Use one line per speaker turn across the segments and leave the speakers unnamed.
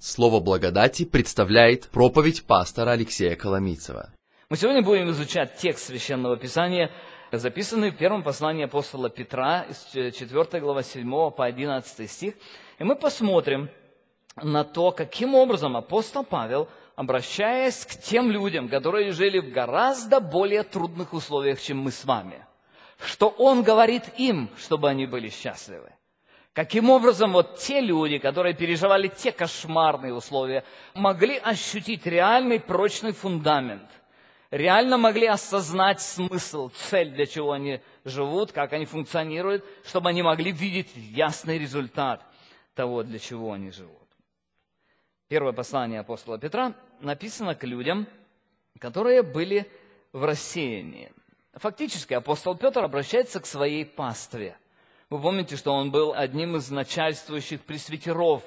Слово благодати представляет проповедь пастора Алексея Коломийцева.
Мы сегодня будем изучать текст Священного Писания, записанный в первом послании апостола Петра, 4 глава 7 по 11 стих. И мы посмотрим на то, каким образом апостол Павел, обращаясь к тем людям, которые жили в гораздо более трудных условиях, чем мы с вами, что он говорит им, чтобы они были счастливы. Каким образом вот те люди, которые переживали те кошмарные условия, могли ощутить реальный прочный фундамент, реально могли осознать смысл, цель, для чего они живут, как они функционируют, чтобы они могли видеть ясный результат того, для чего они живут. Первое послание апостола Петра написано к людям, которые были в рассеянии. Фактически апостол Петр обращается к своей пастве. Вы помните, что он был одним из начальствующих пресвитеров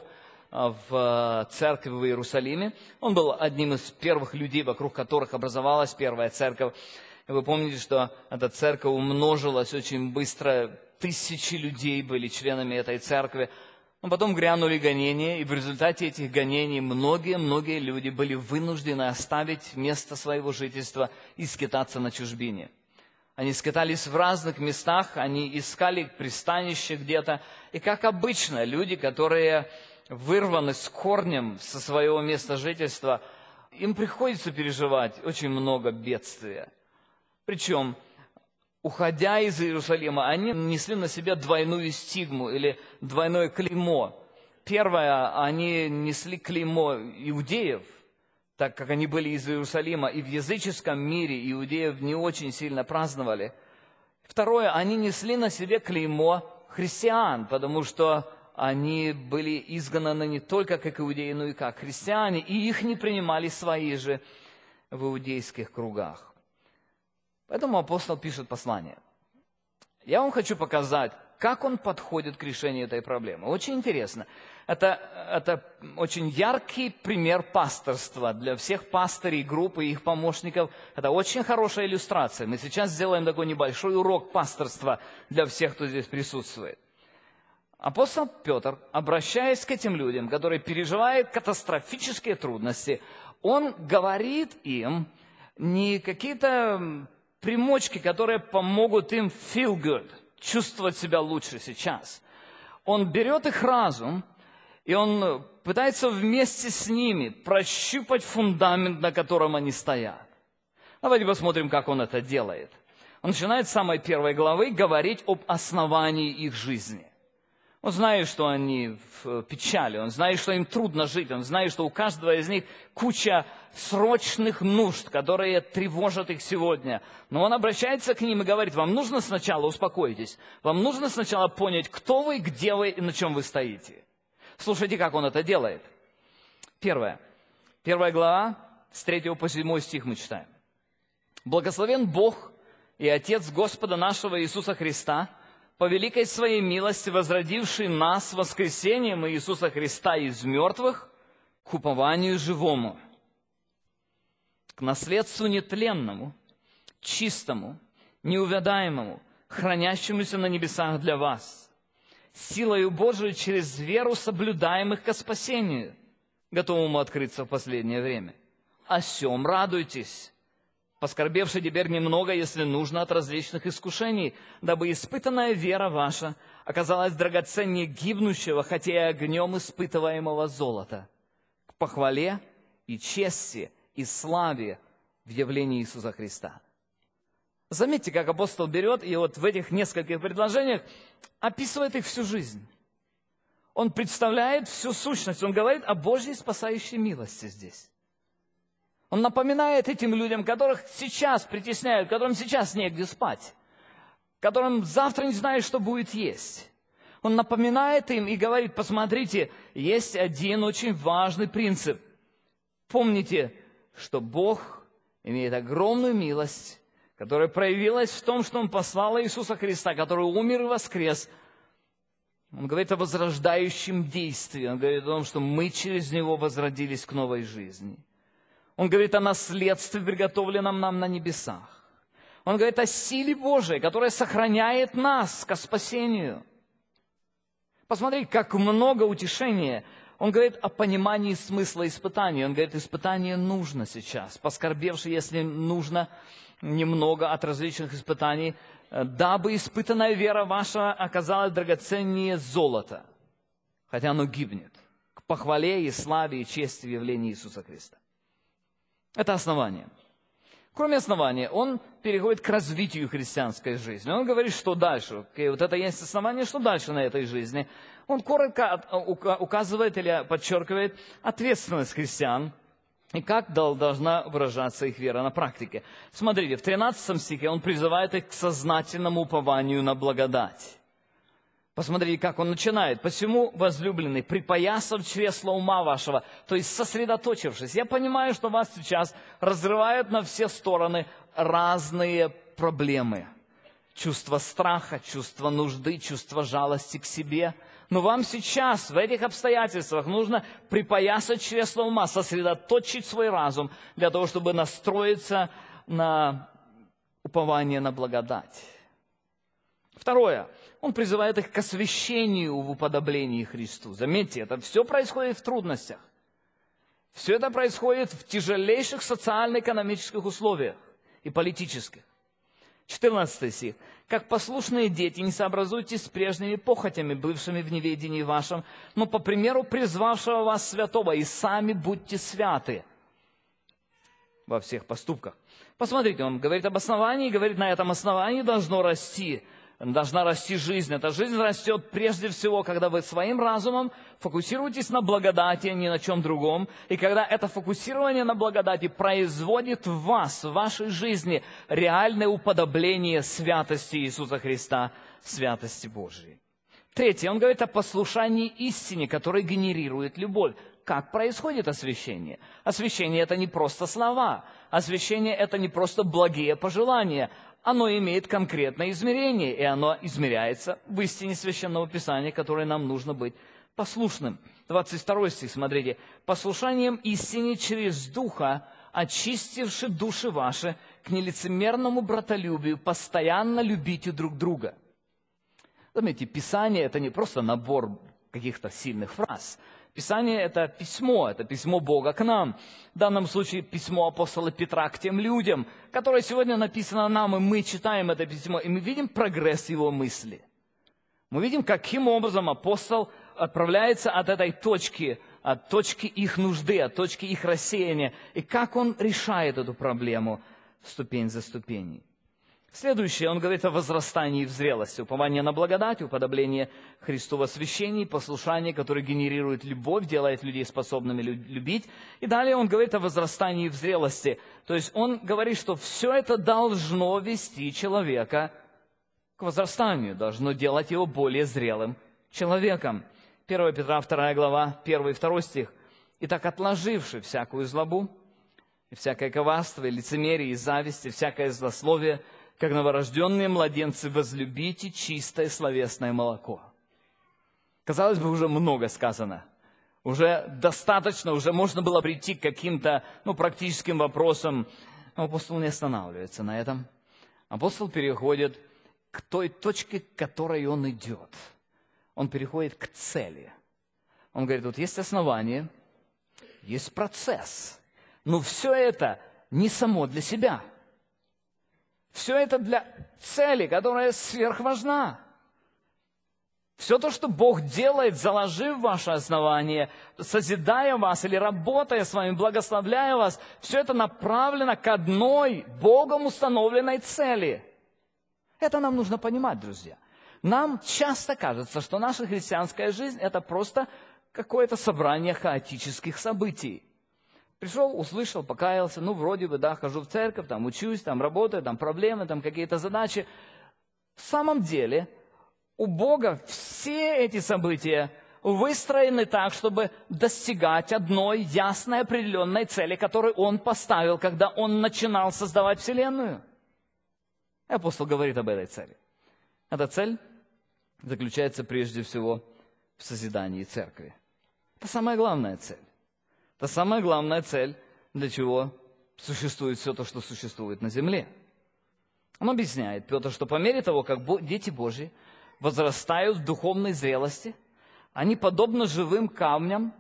в церкви в Иерусалиме. Он был одним из первых людей, вокруг которых образовалась первая церковь. И вы помните, что эта церковь умножилась очень быстро. Тысячи людей были членами этой церкви. Но потом грянули гонения, и в результате этих гонений многие люди были вынуждены оставить место своего жительства и скитаться на чужбине. Они скитались в разных местах, они искали пристанище где-то. И как обычно, люди, которые вырваны с корнем со своего места жительства, им приходится переживать очень много бедствия. Причем, уходя из Иерусалима, они несли на себе двойную стигму или двойное клеймо. Первое, они несли клеймо иудеев, так как они были из Иерусалима, и в языческом мире иудеев не очень сильно праздновали. Второе, они несли на себе клеймо христиан, потому что они были изгнаны не только как иудеи, но и как христиане, и их не принимали свои же в иудейских кругах. Поэтому апостол пишет послание. Я вам хочу показать, как он подходит к решению этой проблемы. Очень интересно. Это очень яркий пример пасторства для всех пастырей группы и их помощников. Это очень хорошая иллюстрация. Мы сейчас сделаем такой небольшой урок пасторства для всех, кто здесь присутствует. Апостол Петр, обращаясь к этим людям, которые переживают катастрофические трудности, он говорит им не какие-то примочки, которые помогут им feel good, чувствовать себя лучше сейчас. Он берет их разум, и он пытается вместе с ними прощупать фундамент, на котором они стоят. Давайте посмотрим, как он это делает. Он начинает с самой первой главы говорить об основании их жизни. Он знает, что они в печали, он знает, что им трудно жить, он знает, что у каждого из них куча срочных нужд, которые тревожат их сегодня. Но он обращается к ним и говорит: вам нужно сначала, успокойтесь, вам нужно сначала понять, кто вы, где вы и на чем вы стоите. Слушайте, как он это делает. Первая глава, с 3 по 7 стих мы читаем. «Благословен Бог и Отец Господа нашего Иисуса Христа, по великой своей милости, возродивший нас воскресением Иисуса Христа из мертвых к упованию живому, к наследству нетленному, чистому, неувядаемому, хранящемуся на небесах для вас, силою Божией через веру соблюдаемых ко спасению, готовому открыться в последнее время. О сем радуйтесь, поскорбевши теперь немного, если нужно, от различных искушений, дабы испытанная вера ваша оказалась драгоценнее гибнущего, хотя и огнем испытываемого золота, к похвале и чести и славе в явлении Иисуса Христа». Заметьте, как апостол берет и вот в этих нескольких предложениях описывает их всю жизнь. Он представляет всю сущность, он говорит о Божьей спасающей милости здесь. Он напоминает этим людям, которых сейчас притесняют, которым сейчас негде спать, которым завтра не знают, что будет есть. Он напоминает им и говорит: посмотрите, есть один очень важный принцип. Помните, что Бог имеет огромную милость, которая проявилась в том, что Он послал Иисуса Христа, который умер и воскрес. Он говорит о возрождающем действии, он говорит о том, что мы через Него возродились к новой жизни. Он говорит о наследстве, приготовленном нам на небесах. Он говорит о силе Божией, которая сохраняет нас ко спасению. Посмотрите, как много утешения Он говорит о понимании смысла испытаний. Он говорит, испытание нужно сейчас. Поскорбевши, если нужно, немного от различных испытаний, дабы испытанная вера ваша оказалась драгоценнее золота, хотя оно гибнет, к похвале и славе и чести в явлении Иисуса Христа. Это основание. Кроме основания, он переходит к развитию христианской жизни. Он говорит, что дальше. Окей, вот это есть основание, что дальше на этой жизни. Он коротко указывает или подчеркивает ответственность христиан и как должна выражаться их вера на практике. Смотрите, в 13 стихе он призывает их к сознательному упованию на благодать. Посмотрите, как он начинает. «Посему, возлюбленный, припоясав чресла ума вашего», то есть сосредоточившись. Я понимаю, что вас сейчас разрывают на все стороны разные проблемы. Чувство страха, чувство нужды, чувство жалости к себе. Но вам сейчас, в этих обстоятельствах, нужно припоясать чресла ума, сосредоточить свой разум для того, чтобы настроиться на упование на благодать. Второе. Он призывает их к освящению в уподоблении Христу. Заметьте, это все происходит в трудностях. Все это происходит в тяжелейших социально-экономических условиях и политических. 14 стих. «Как послушные дети, не сообразуйтесь с прежними похотями, бывшими в неведении вашем, но по примеру призвавшего вас святого, и сами будьте святы во всех поступках». Посмотрите, он говорит об основании, говорит, на этом основании должна расти жизнь. Эта жизнь растет прежде всего, когда вы своим разумом фокусируетесь на благодати, а не на чем другом. И когда это фокусирование на благодати производит в вас, в вашей жизни, реальное уподобление святости Иисуса Христа, святости Божией. Третье, он говорит о послушании истине, которая генерирует любовь. Как происходит освящение? Освящение – это не просто слова. Освящение – это не просто благие пожелания. Оно имеет конкретное измерение, и оно измеряется в истине Священного Писания, которой нам нужно быть послушным. 22 стих, смотрите. «Послушанием истине через Духа, очистивши души ваши, к нелицемерному братолюбию, постоянно любите друг друга». Заметьте, Писание – это не просто набор каких-то сильных фраз. Писание – это письмо Бога к нам. В данном случае письмо апостола Петра к тем людям, которое сегодня написано нам, и мы читаем это письмо, и мы видим прогресс его мысли. Мы видим, каким образом апостол отправляется от этой точки, от точки их нужды, от точки их рассеяния, и как он решает эту проблему ступень за ступенью. Следующее, он говорит о возрастании в зрелости, упование на благодать, уподобление Христу в освящении, послушание, которое генерирует любовь, делает людей способными любить. И далее он говорит о возрастании в зрелости. То есть он говорит, что все это должно вести человека к возрастанию, должно делать его более зрелым человеком. 1 Петра 2 глава, 1 и 2 стих. «Итак, отложивши всякую злобу, и всякое коварство, и лицемерие, и зависть, и всякое злословие, как новорожденные младенцы, возлюбите чистое словесное молоко». Казалось бы, уже много сказано. Уже достаточно, уже можно было прийти к каким-то практическим вопросам. Но апостол не останавливается на этом. Апостол переходит к той точке, к которой он идет. Он переходит к цели. Он говорит, вот есть основание, есть процесс. Но все это не само для себя. Все это для цели, которая сверхважна. Все то, что Бог делает, заложив ваше основание, созидая вас или работая с вами, благословляя вас, все это направлено к одной Богом установленной цели. Это нам нужно понимать, друзья. Нам часто кажется, что наша христианская жизнь – это просто какое-то собрание хаотических событий. Пришел, услышал, покаялся, вроде бы, хожу в церковь, там учусь, там работаю, там проблемы, там какие-то задачи. В самом деле, у Бога все эти события выстроены так, чтобы достигать одной ясной определенной цели, которую Он поставил, когда Он начинал создавать Вселенную. И апостол говорит об этой цели. Эта цель заключается прежде всего в созидании церкви. Это самая главная цель. Это самая главная цель, для чего существует все то, что существует на земле. Он объясняет, Петр, что по мере того, как дети Божьи возрастают в духовной зрелости, они, подобно живым камням,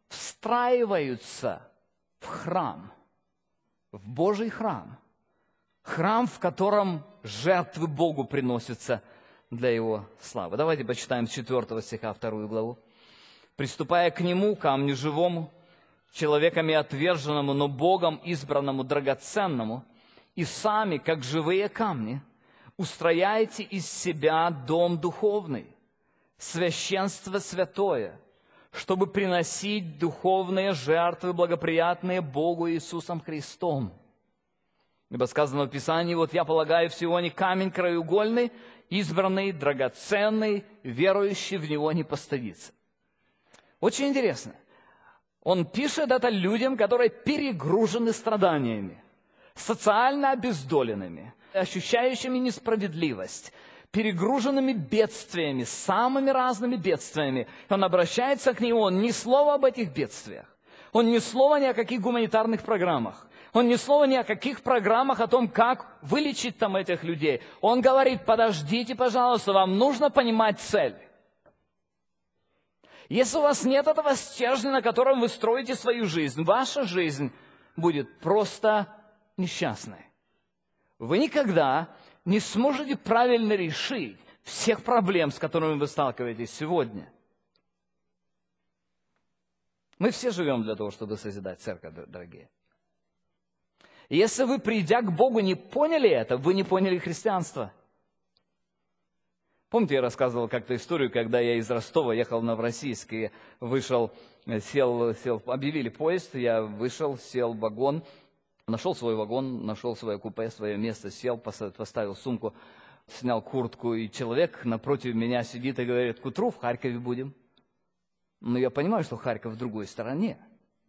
встраиваются в храм, в Божий храм. Храм, в котором жертвы Богу приносятся для Его славы. Давайте почитаем с 4 стиха 2 главу. «Приступая к Нему, камню живому, человеками отверженному, но Богом избранному, драгоценному, и сами, как живые камни, устрояете из себя дом духовный, священство святое, чтобы приносить духовные жертвы, благоприятные Богу Иисусом Христом. Ибо сказано в Писании: вот я полагаю в Сионе камень краеугольный, избранный, драгоценный, верующий в него не постыдится». Очень интересно. Он пишет это людям, которые перегружены страданиями, социально обездоленными, ощущающими несправедливость, перегруженными бедствиями, самыми разными бедствиями. Он обращается к ним, он ни слова об этих бедствиях, он ни слова ни о каких гуманитарных программах, он ни слова ни о каких программах о том, как вылечить там этих людей. Он говорит: подождите, пожалуйста, вам нужно понимать цель. Если у вас нет этого стержня, на котором вы строите свою жизнь, ваша жизнь будет просто несчастной. Вы никогда не сможете правильно решить всех проблем, с которыми вы сталкиваетесь сегодня. Мы все живем для того, чтобы созидать церковь, дорогие. И если вы, придя к Богу, не поняли это, вы не поняли христианство. Помните, я рассказывал как-то историю, когда я из Ростова ехал в Новороссийск и вышел, сел, объявили поезд, я вышел, сел в вагон, нашел свой вагон, нашел свое купе, свое место, сел, поставил сумку, снял куртку, и человек напротив меня сидит и говорит: к утру в Харькове будем. Но я понимаю, что Харьков в другой стороне.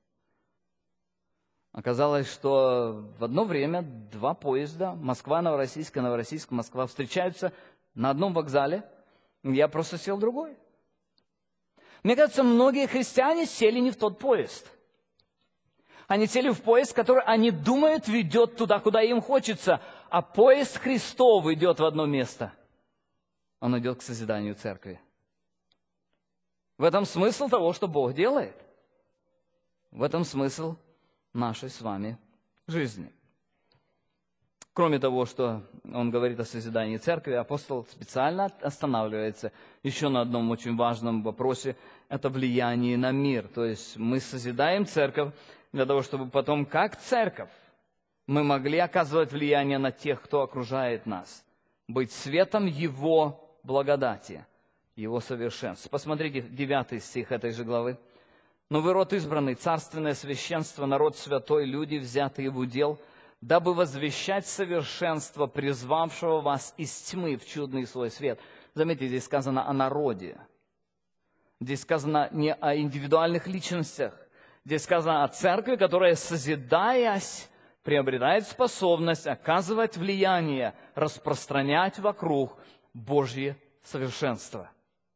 Оказалось, что в одно время два поезда, Москва-Новороссийск и Новороссийск-Москва, встречаются на одном вокзале. Я просто сел в другой. Мне кажется, многие христиане сели не в тот поезд. Они сели в поезд, который они думают ведет туда, куда им хочется, а поезд Христов идет в одно место. Он идет к созиданию церкви. В этом смысл того, что Бог делает. В этом смысл нашей с вами жизни. Кроме того, что он говорит о созидании церкви, апостол специально останавливается еще на одном очень важном вопросе – это влияние на мир. То есть мы созидаем церковь для того, чтобы потом, как церковь, мы могли оказывать влияние на тех, кто окружает нас, быть светом Его благодати, Его совершенства. Посмотрите 9 стих этой же главы. «Но вы род избранный, царственное священство, народ святой, люди, взятые в удел, дабы возвещать совершенство призвавшего вас из тьмы в чудный свой свет». Заметьте, здесь сказано о народе. Здесь сказано не о индивидуальных личностях. Здесь сказано о церкви, которая, созидаясь, приобретает способность оказывать влияние, распространять вокруг Божье совершенство.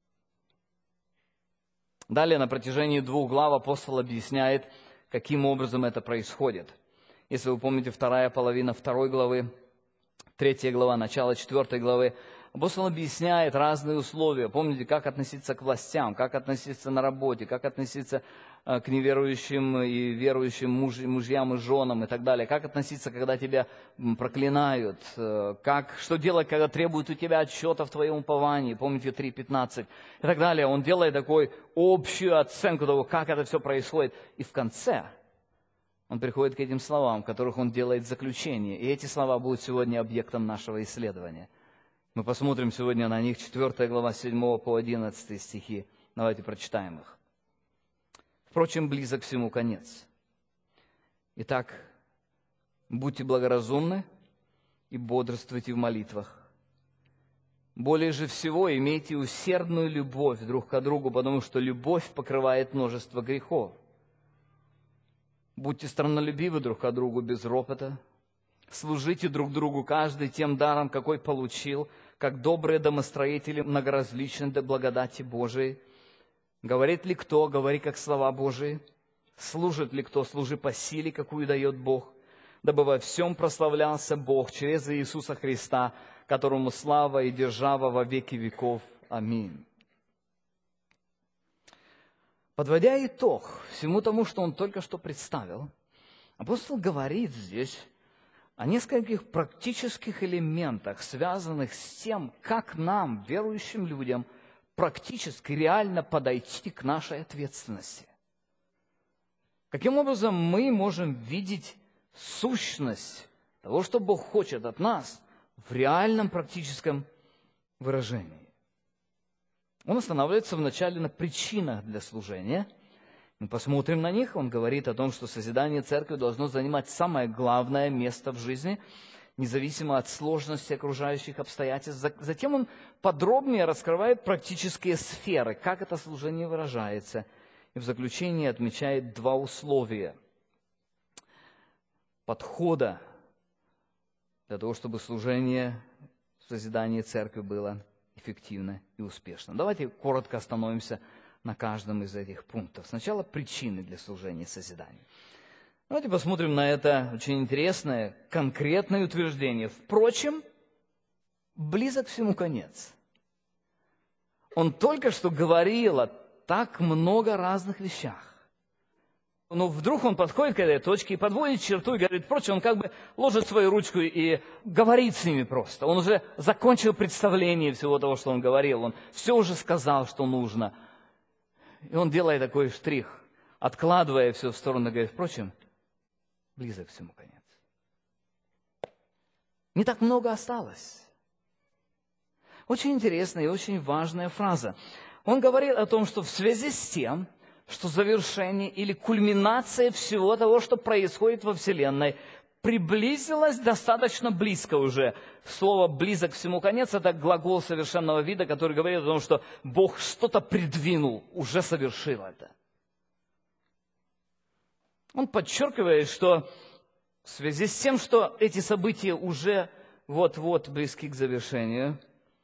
Далее, на протяжении 2 глав апостол объясняет, каким образом это происходит. Если вы помните, 2 половина 2 главы, 3 глава, начало 4 главы, апостол объясняет разные условия. Помните, как относиться к властям, как относиться на работе, как относиться к неверующим и верующим мужьям и женам и так далее. Как относиться, когда тебя проклинают, что делать, когда требуют у тебя отчета в твоем уповании. Помните 3:15 и так далее. Он делает такую общую оценку того, как это все происходит. И в конце он приходит к этим словам, в которых он делает заключение. И эти слова будут сегодня объектом нашего исследования. Мы посмотрим сегодня на них, 4 глава, 7 по 11 стихи. Давайте прочитаем их. «Впрочем, близок всему конец. Итак, будьте благоразумны и бодрствуйте в молитвах. Более же всего имейте усердную любовь друг к другу, потому что любовь покрывает множество грехов. Будьте страннолюбивы друг к другу без ропота. Служите друг другу каждый тем даром, какой получил, как добрые домостроители многоразличны до благодати Божией. Говорит ли кто, говори как слова Божии. Служит ли кто, служи по силе, какую дает Бог. Дабы во всем прославлялся Бог через Иисуса Христа, которому слава и держава во веки веков. Аминь». Подводя итог всему тому, что он только что представил, апостол говорит здесь о нескольких практических элементах, связанных с тем, как нам, верующим людям, практически, реально подойти к нашей ответственности. Каким образом мы можем видеть сущность того, что Бог хочет от нас в реальном практическом выражении. Он останавливается вначале на причинах для служения. Мы посмотрим на них. Он говорит о том, что созидание церкви должно занимать самое главное место в жизни, независимо от сложности окружающих обстоятельств. Затем он подробнее раскрывает практические сферы, как это служение выражается. И в заключении отмечает два условия подхода для того, чтобы служение в созидании церкви было эффективно и успешно. Давайте коротко остановимся на каждом из этих пунктов. Сначала причины для служения созидания. Давайте посмотрим на это очень интересное, конкретное утверждение. Впрочем, близок всему конец. Он только что говорил о так много разных вещах. Но вдруг он подходит к этой точке и подводит черту и говорит, впрочем, он как бы ложит свою ручку и говорит с ними просто. Он уже закончил представление всего того, что он говорил. Он все уже сказал, что нужно. И он делает такой штрих, откладывая все в сторону, говорит, впрочем, близок всему конец. Не так много осталось. Очень интересная и очень важная фраза. Он говорит о том, что в связи с тем, что завершение или кульминация всего того, что происходит во Вселенной, приблизилась достаточно близко уже. Слово «близок всему конец» – это глагол совершенного вида, который говорит о том, что Бог что-то придвинул, уже совершил это. Он подчеркивает, что в связи с тем, что эти события уже вот-вот близки к завершению,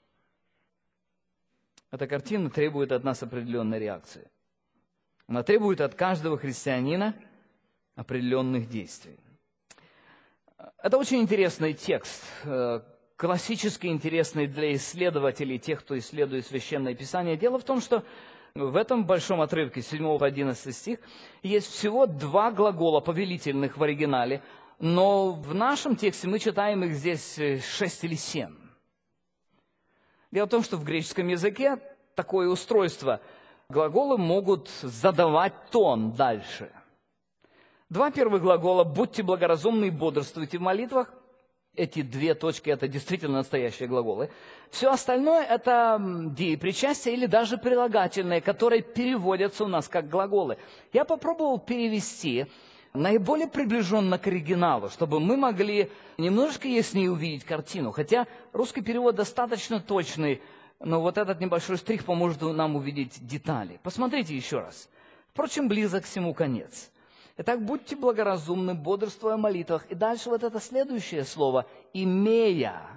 эта картина требует от нас определенной реакции. Она требует от каждого христианина определенных действий. Это очень интересный текст, классически интересный для исследователей, тех, кто исследует Священное Писание. Дело в том, что в этом большом отрывке, 7 по 11 стих, есть всего два глагола повелительных в оригинале, но в нашем тексте мы читаем их здесь 6 или 7. Дело в том, что в греческом языке такое устройство – глаголы могут задавать тон дальше. Два первых глагола «будьте благоразумны и бодрствуйте в молитвах». Эти две точки – это действительно настоящие глаголы. Все остальное – это деепричастие или даже прилагательные, которые переводятся у нас как глаголы. Я попробовал перевести наиболее приближенно к оригиналу, чтобы мы могли немножко яснее увидеть картину. Хотя русский перевод достаточно точный, но вот этот небольшой штрих поможет нам увидеть детали. Посмотрите еще раз. Впрочем, близок всему конец. Итак, будьте благоразумны, бодрствуя в молитвах. И дальше вот это следующее слово «имея».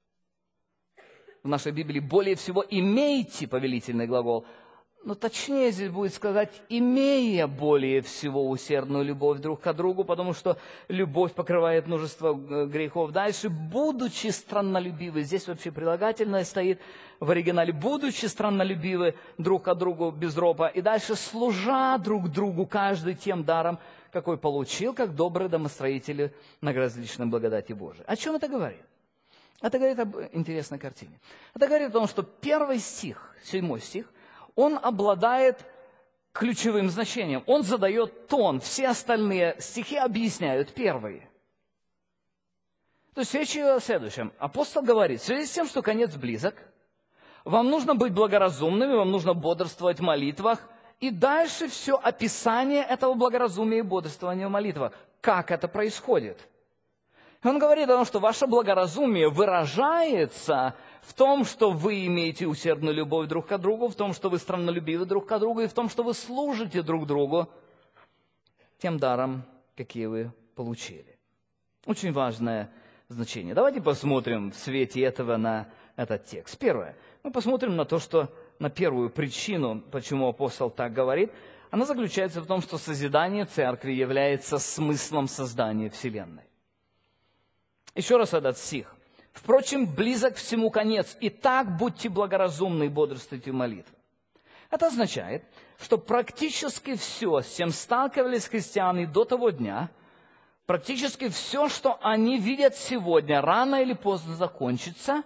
В нашей Библии более всего «имейте» повелительный глагол. Но точнее здесь будет сказать «имея более всего усердную любовь друг к другу», потому что любовь покрывает множество грехов. Дальше «будучи страннолюбивы». Здесь вообще прилагательное стоит в оригинале. «Будучи страннолюбивы друг к другу без ропа». И дальше «служа друг другу каждый тем даром, какой получил, как добрые домостроители на различной благодати Божией». О чем это говорит? Это говорит об интересной картине. Это говорит о том, что первый стих, 7 стих, он обладает ключевым значением. Он задает тон. Все остальные стихи объясняют первые. То есть речь идет о следующем. Апостол говорит, в связи с тем, что конец близок, вам нужно быть благоразумными, вам нужно бодрствовать в молитвах. И дальше все описание этого благоразумия и бодрствования в молитвах. Как это происходит? Он говорит о том, что ваше благоразумие выражается в том, что вы имеете усердную любовь друг к другу, в том, что вы страннолюбивы друг к другу, и в том, что вы служите друг другу тем даром, какие вы получили. Очень важное значение. Давайте посмотрим в свете этого на этот текст. Первое. Мы посмотрим на то, что на первую причину, почему апостол так говорит. Она заключается в том, что созидание церкви является смыслом создания Вселенной. Еще раз этот стих. Впрочем, близок всему конец. Итак, будьте благоразумны и бодрствуйте в молитве. Это означает, что практически все, с чем сталкивались христиане до того дня, практически все, что они видят сегодня, рано или поздно закончится.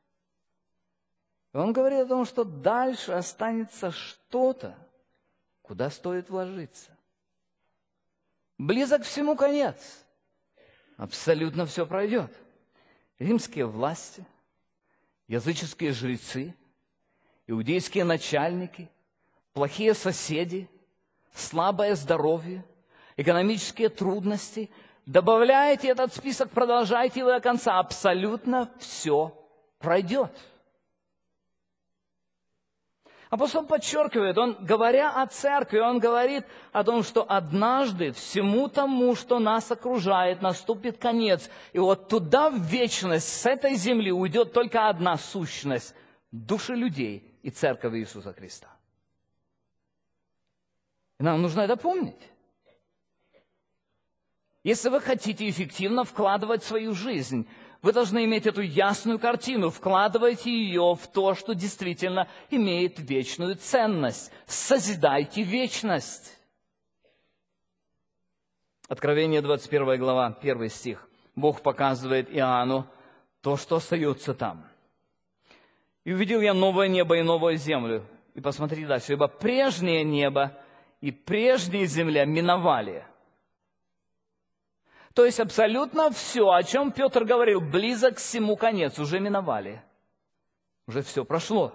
И он говорит о том, что дальше останется что-то, куда стоит вложиться. Близок всему конец. Абсолютно все пройдет. Римские власти, языческие жрецы, иудейские начальники, плохие соседи, слабое здоровье, экономические трудности. Добавляйте этот список, продолжайте его до конца. Абсолютно все пройдет. Апостол подчеркивает, он, говоря о церкви, он говорит о том, что однажды всему тому, что нас окружает, наступит конец. И вот туда, в вечность, с этой земли уйдет только одна сущность – души людей и церковь Иисуса Христа. И нам нужно это помнить. Если вы хотите эффективно вкладывать в свою жизнь, вы должны иметь эту ясную картину, вкладывайте ее в то, что действительно имеет вечную ценность. Созидайте вечность. Откровение 21 глава, 1 стих. Бог показывает Иоанну то, что остается там. «И увидел я новое небо и новую землю». И посмотри дальше. «Ибо прежнее небо и прежняя земля миновали». То есть абсолютно все, о чем Петр говорил, близок к всему конец, уже миновали. Уже все прошло.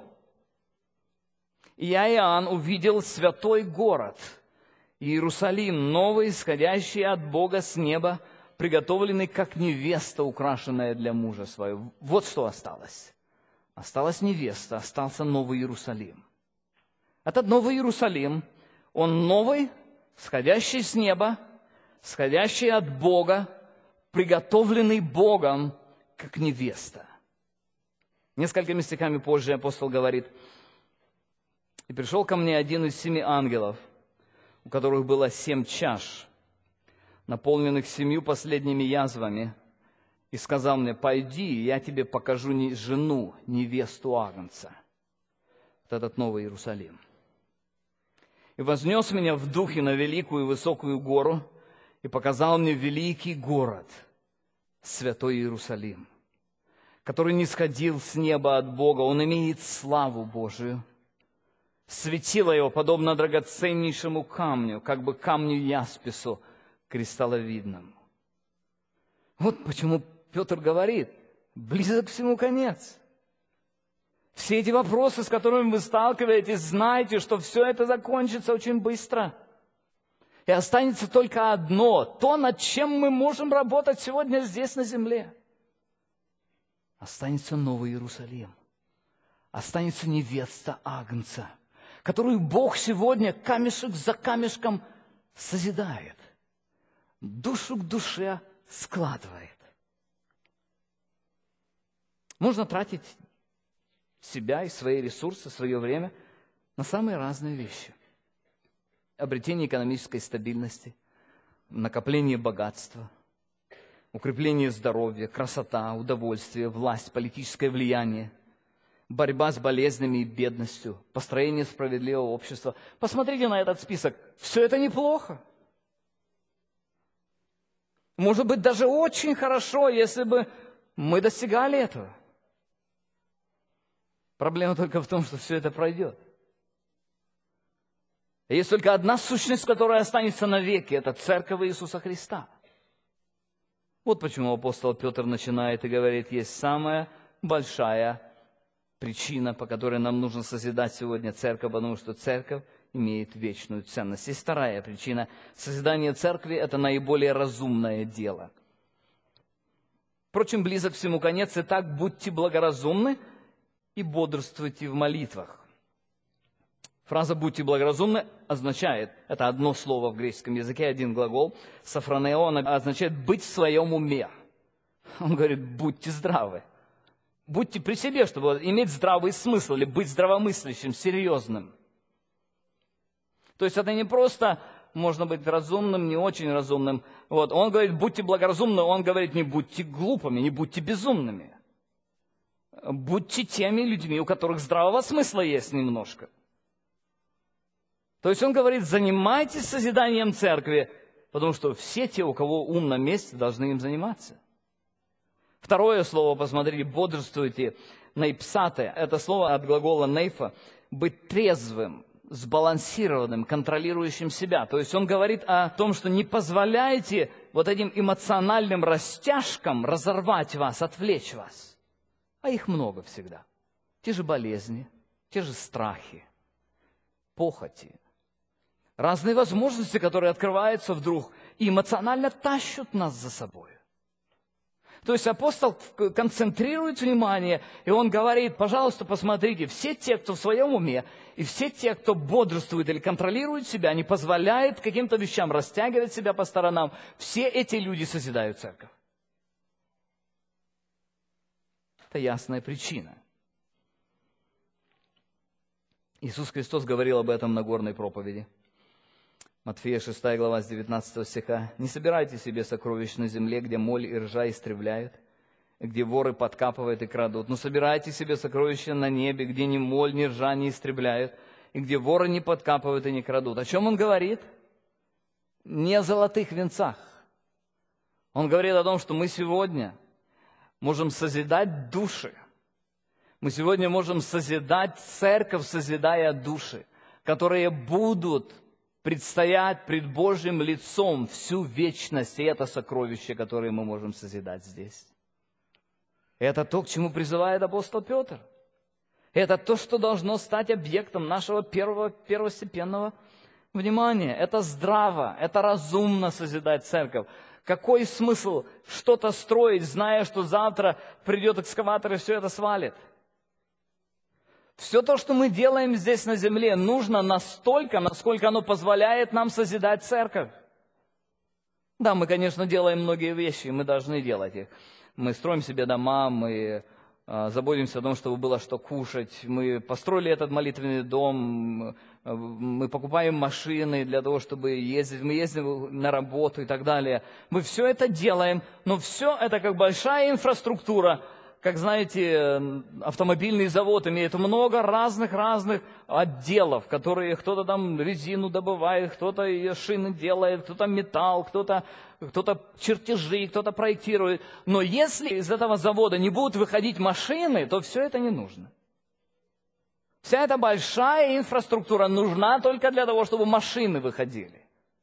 И я, Иоанн, увидел святой город, Иерусалим, новый, исходящий от Бога с неба, приготовленный, как невеста, украшенная для мужа своего. Вот что осталось. Осталась невеста, остался Новый Иерусалим. Этот Новый Иерусалим, он новый, сходящий с неба, сходящий от Бога, приготовленный Богом, как невеста. Несколькими стихами позже апостол говорит: «И пришел ко мне один из 7 ангелов, у которых было 7 чаш, наполненных 7 последними язвами, и сказал мне: пойди, я тебе покажу жену, невесту Агнца». Вот этот Новый Иерусалим. «И вознес меня в духе на великую и высокую гору, и показал мне великий город, святой Иерусалим, который не сходил с неба от Бога, он имеет славу Божию. Светило его подобно драгоценнейшему камню, как бы камню яспису кристалловидному». Вот почему Петр говорит, близок к всему конец. Все эти вопросы, с которыми вы сталкиваетесь, знайте, что все это закончится очень быстро. И останется только одно, то, над чем мы можем работать сегодня здесь, на земле. Останется Новый Иерусалим. Останется невеста Агнца, которую Бог сегодня камешек за камешком созидает, душу к душе складывает. Можно тратить себя и свои ресурсы, свое время на самые разные вещи. Обретение экономической стабильности, накопление богатства, укрепление здоровья, красота, удовольствие, власть, политическое влияние, борьба с болезнями и бедностью, построение справедливого общества. Посмотрите на этот список. Все это неплохо. Может быть, даже очень хорошо, если бы мы достигали этого. Проблема только в том, что все это пройдет. Есть только одна сущность, которая останется навеки, это церковь Иисуса Христа. Вот почему апостол Петр начинает и говорит, есть самая большая причина, по которой нам нужно созидать сегодня церковь, потому что церковь имеет вечную ценность. Есть вторая причина. Созидание церкви – это наиболее разумное дело. Впрочем, близок всему конец, итак, будьте благоразумны и бодрствуйте в молитвах. Фраза «будьте благоразумны» означает, это одно слово в греческом языке, один глагол, софронео, означает «быть в своем уме». Он говорит, будьте здравы. Будьте при себе, чтобы иметь здравый смысл, или быть здравомыслящим, серьезным. То есть это не просто можно быть разумным, не очень разумным. Вот. Он говорит, будьте благоразумны, он говорит, не будьте глупыми, не будьте безумными. Будьте теми людьми, у которых здравого смысла есть немножко. То есть он говорит, занимайтесь созиданием церкви, потому что все те, у кого ум на месте, должны им заниматься. Второе слово, посмотрите, бодрствуйте, нейпсате. Это слово от глагола нейфа, быть трезвым, сбалансированным, контролирующим себя. То есть он говорит о том, что не позволяйте вот этим эмоциональным растяжкам разорвать вас, отвлечь вас. А их много всегда. Те же болезни, те же страхи, похоти. Разные возможности, которые открываются вдруг, и эмоционально тащат нас за собой. То есть апостол концентрирует внимание, и он говорит, пожалуйста, посмотрите, все те, кто в своем уме, и все те, кто бодрствует или контролирует себя, не позволяет каким-то вещам растягивать себя по сторонам, все эти люди созидают церковь. Это ясная причина. Иисус Христос говорил об этом на горной проповеди. Матфея 6 глава с 19 стиха. «Не собирайте себе сокровищ на земле, где моль и ржа истребляют, и где воры подкапывают и крадут. Но собирайте себе сокровища на небе, где ни моль, ни ржа не истребляют, и где воры не подкапывают и не крадут». О чем он говорит? Не о золотых венцах. Он говорит о том, что мы сегодня можем созидать души. Мы сегодня можем созидать церковь, созидая души, которые будут предстоять пред Божьим лицом всю вечность, и это сокровище, которое мы можем созидать здесь. Это то, к чему призывает апостол Петр. Это то, что должно стать объектом нашего первостепенного внимания. Это здраво, это разумно созидать церковь. Какой смысл что-то строить, зная, что завтра придет экскаватор и все это свалит? Все то, что мы делаем здесь на земле, нужно настолько, насколько оно позволяет нам созидать церковь. Да, мы, конечно, делаем многие вещи, мы должны делать их. Мы строим себе дома, мы заботимся о том, чтобы было что кушать. Мы построили этот молитвенный дом, мы покупаем машины для того, чтобы ездить. Мы ездим на работу и так далее. Мы все это делаем, но все это как большая инфраструктура. Как знаете, автомобильный завод имеет много разных отделов, которые кто-то там резину добывает, кто-то шины делает, кто-то металл, кто-то чертежи, кто-то проектирует. Но если из этого завода не будут выходить машины, то все это не нужно. Вся эта большая инфраструктура нужна только для того, чтобы машины выходили.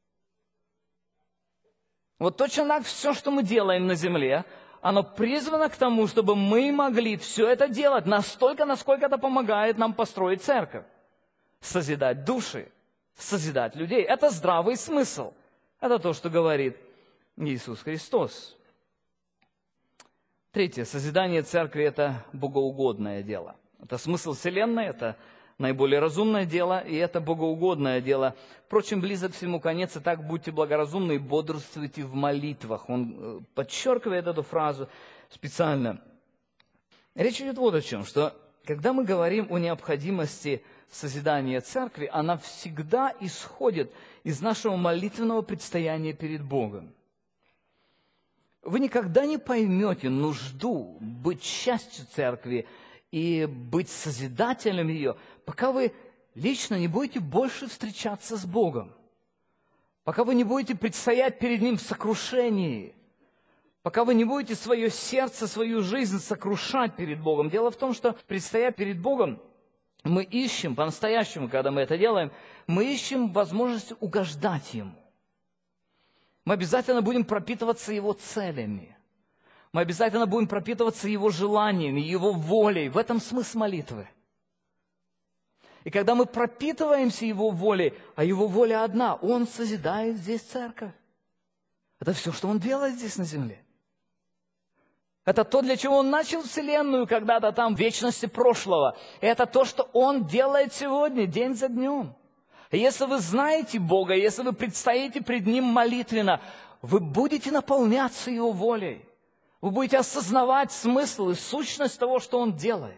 Вот точно так все, что мы делаем на земле, оно призвано к тому, чтобы мы могли все это делать настолько, насколько это помогает нам построить церковь. Созидать души, созидать людей. Это здравый смысл. Это то, что говорит Иисус Христос. Третье. Созидание церкви – это богоугодное дело. Это смысл вселенной, это наиболее разумное дело, и это богоугодное дело. Впрочем, близок всему конец, и так будьте благоразумны и бодрствуйте в молитвах. Он подчеркивает эту фразу специально. Речь идет вот о чем, что когда мы говорим о необходимости созидания церкви, она всегда исходит из нашего молитвенного предстояния перед Богом. Вы никогда не поймете нужду быть частью церкви и быть созидателем ее, пока вы лично не будете больше встречаться с Богом, пока вы не будете предстоять перед Ним в сокрушении, пока вы не будете свое сердце, свою жизнь сокрушать перед Богом. Дело в том, что предстоя перед Богом, мы ищем, по-настоящему, когда мы это делаем, мы ищем возможность угождать Ему. Мы обязательно будем пропитываться Его целями. Мы обязательно будем пропитываться Его желаниями, Его волей. В этом смысл молитвы. И когда мы пропитываемся Его волей, а Его воля одна, Он созидает здесь церковь. Это все, что Он делает здесь на земле. Это то, для чего Он начал Вселенную когда-то там, в вечности прошлого. И это то, что Он делает сегодня, день за днем. И если вы знаете Бога, если вы предстоите пред Ним молитвенно, вы будете наполняться Его волей. Вы будете осознавать смысл и сущность того, что Он делает.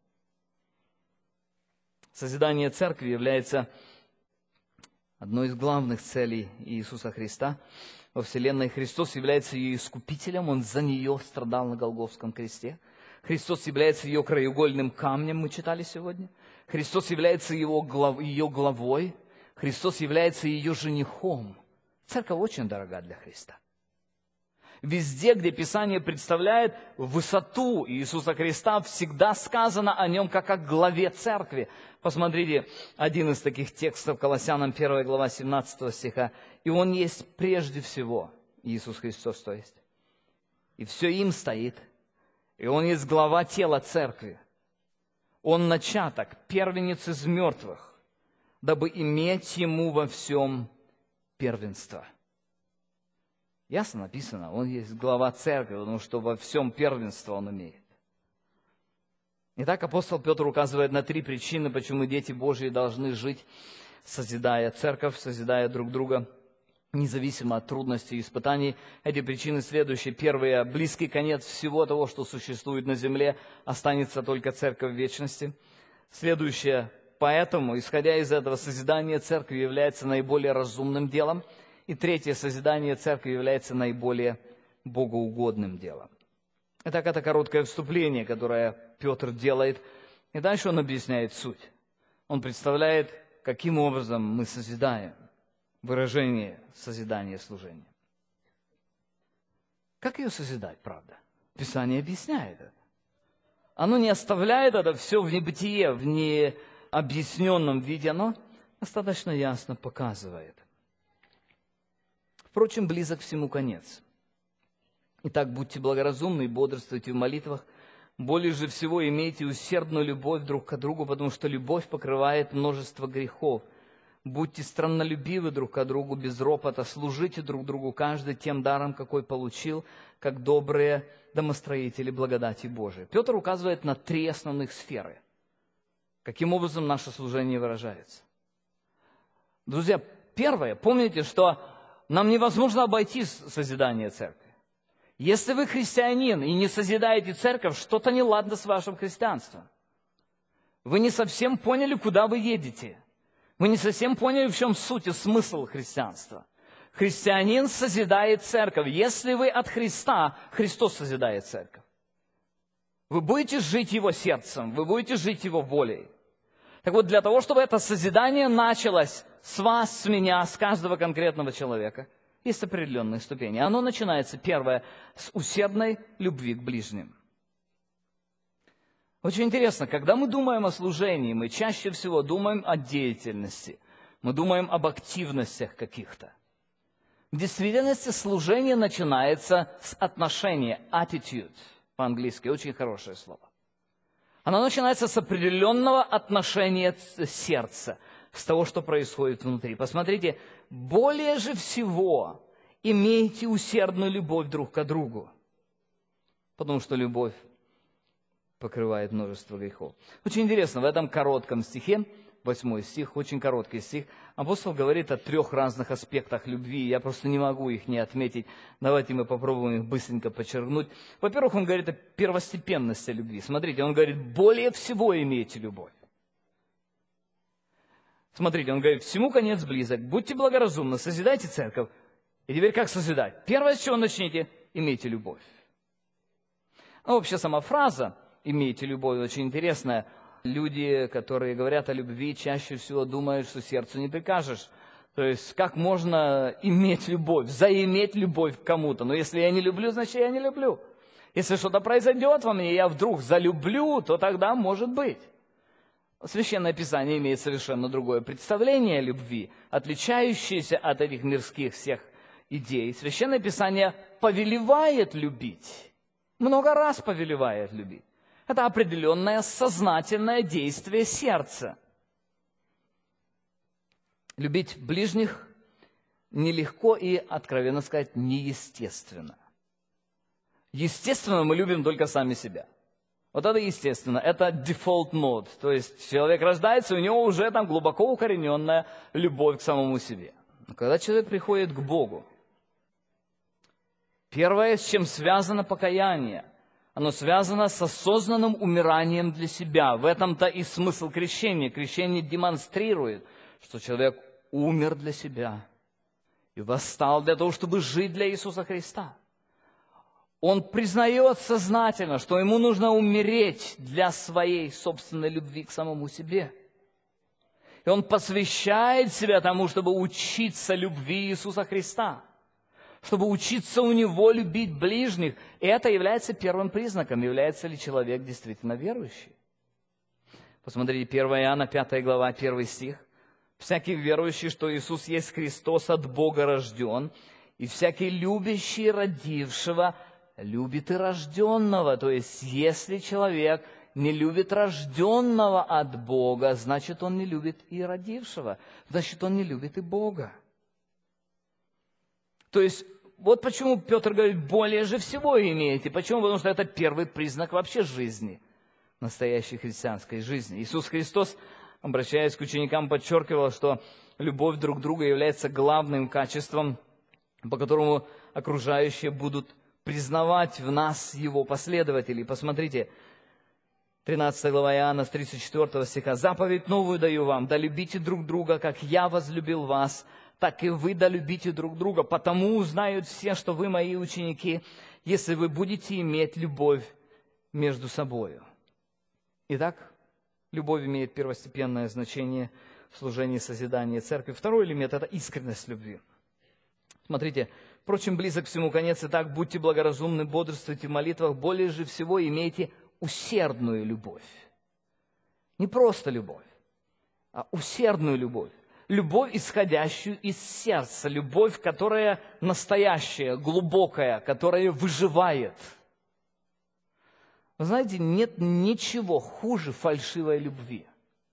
Созидание церкви является одной из главных целей Иисуса Христа во вселенной. Христос является ее искупителем, Он за нее страдал на Голгофском кресте. Христос является ее краеугольным камнем, мы читали сегодня. Христос является ее главой. Христос является ее женихом. Церковь очень дорога для Христа. Везде, где Писание представляет высоту Иисуса Христа, всегда сказано о Нем как о главе церкви. Посмотрите, один из таких текстов, Колоссянам 1 глава 17 стиха. «И Он есть прежде всего», Иисус Христос, то есть, «и все им стоит, и Он есть глава тела церкви. Он начаток, первенец из мертвых, дабы иметь Ему во всем первенство». Ясно написано, Он есть глава церкви, потому что во всем первенство Он имеет. Итак, апостол Петр указывает на 3 причины, почему дети Божьи должны жить, созидая церковь, созидая друг друга, независимо от трудностей и испытаний. Эти причины следующие. Первые: близкий конец всего того, что существует на земле, останется только церковь в вечности. Следующее: поэтому, исходя из этого, созидание церкви является наиболее разумным делом. И третье: созидание церкви является наиболее богоугодным делом. Итак, это короткое вступление, которое Петр делает. И дальше он объясняет суть. Он представляет, каким образом мы созидаем. Выражение созидания служения. Как ее созидать, правда? Писание объясняет это. Оно не оставляет это все в небытие, в необъясненном виде. Оно достаточно ясно показывает. Впрочем, близок всему конец. Итак, будьте благоразумны и бодрствуйте в молитвах. Более же всего имейте усердную любовь друг к другу, потому что любовь покрывает множество грехов. Будьте страннолюбивы друг к другу без ропота, служите друг другу каждый тем даром, какой получил, как добрые домостроители благодати Божией. Петр указывает на 3 основных сферы. Каким образом наше служение выражается? Друзья, первое, помните, что нам невозможно обойти созидание церкви. Если вы христианин и не созидаете церковь, что-то неладно с вашим христианством. Вы не совсем поняли, куда вы едете. Вы не совсем поняли, в чем суть и смысл христианства. Христианин созидает церковь. Если вы от Христа, Христос созидает церковь. Вы будете жить Его сердцем, вы будете жить Его волей. Так вот, для того, чтобы это созидание началось с вас, с меня, с каждого конкретного человека, есть определенные ступени. Оно начинается, первое, с усердной любви к ближним. Очень интересно, когда мы думаем о служении, мы чаще всего думаем о деятельности, мы думаем об активностях каких-то. В действительности служение начинается с отношения, attitude, по-английски, очень хорошее слово. Оно начинается с определенного отношения сердца, с того, что происходит внутри. Посмотрите, более же всего имейте усердную любовь друг к другу, потому что любовь покрывает множество грехов. Очень интересно, в этом коротком стихе, 8 стих, очень короткий стих, апостол говорит о 3 разных аспектах любви. Я просто не могу их не отметить. Давайте мы попробуем их быстренько подчеркнуть. Во-первых, он говорит о первостепенности любви. Смотрите, он говорит, более всего имейте любовь. Смотрите, он говорит, всему конец близок, будьте благоразумны, созидайте церковь. И теперь как созидать? Первое, с чего начните, имейте любовь. Ну, вообще сама фраза «имейте любовь» очень интересная. Люди, которые говорят о любви, чаще всего думают, что сердцу не прикажешь. То есть, как можно иметь любовь, заиметь любовь к кому-то? Но если я не люблю, значит, я не люблю. Если что-то произойдет во мне, я вдруг залюблю, то тогда может быть. Священное Писание имеет совершенно другое представление о любви, отличающееся от этих мирских всех идей. Священное Писание повелевает любить, много раз повелевает любить. Это определенное сознательное действие сердца. Любить ближних нелегко и, откровенно сказать, неестественно. Естественно, мы любим только сами себя. Вот это естественно, это default mode. То есть человек рождается, у него уже там глубоко укорененная любовь к самому себе. Но когда человек приходит к Богу, первое, с чем связано покаяние, оно связано с осознанным умиранием для себя. В этом-то и смысл крещения. Крещение демонстрирует, что человек умер для себя и восстал для того, чтобы жить для Иисуса Христа. Он признает сознательно, что ему нужно умереть для своей собственной любви к самому себе. И он посвящает себя тому, чтобы учиться любви Иисуса Христа, чтобы учиться у Него любить ближних. И это является первым признаком, является ли человек действительно верующий. Посмотрите, 1 Иоанна, 5 глава, 1 стих. «Всякий верующий, что Иисус есть Христос, от Бога рожден, и всякий любящий родившего любит и рожденного». То есть, если человек не любит рожденного от Бога, значит, он не любит и родившего, значит, он не любит и Бога. То есть, вот почему Петр говорит, более же всего имеете. Почему? Потому что это первый признак вообще жизни, настоящей христианской жизни. Иисус Христос, обращаясь к ученикам, подчеркивал, что любовь друг к другу является главным качеством, по которому окружающие будут признавать в нас Его последователей. Посмотрите, 13 глава Иоанна, с 34 стиха. «Заповедь новую даю вам, да любите друг друга, как я возлюбил вас, так и вы да любите друг друга. Потому узнают все, что вы мои ученики, если вы будете иметь любовь между собою». Итак, любовь имеет первостепенное значение в служении созидания церкви. Второй элемент – это искренность любви. Смотрите, впрочем, близок к всему конец. Итак, будьте благоразумны, бодрствуйте в молитвах, более же всего имейте усердную любовь. Не просто любовь, а усердную любовь. Любовь, исходящую из сердца. Любовь, которая настоящая, глубокая, которая выживает. Вы знаете, нет ничего хуже фальшивой любви.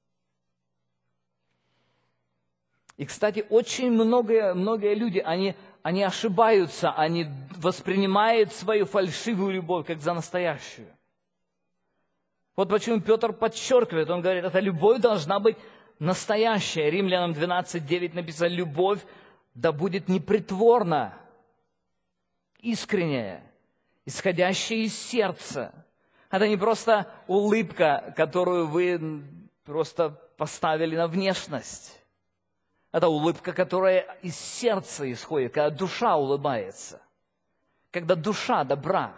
И, кстати, очень многие люди, они ошибаются, они воспринимают свою фальшивую любовь как за настоящую. Вот почему Петр подчеркивает, он говорит, эта любовь должна быть настоящая. Римлянам 12:9 написано, любовь да будет непритворна, искренняя, исходящая из сердца. Это не просто улыбка, которую вы просто поставили на внешность. Это улыбка, которая из сердца исходит, когда душа улыбается, когда душа добра.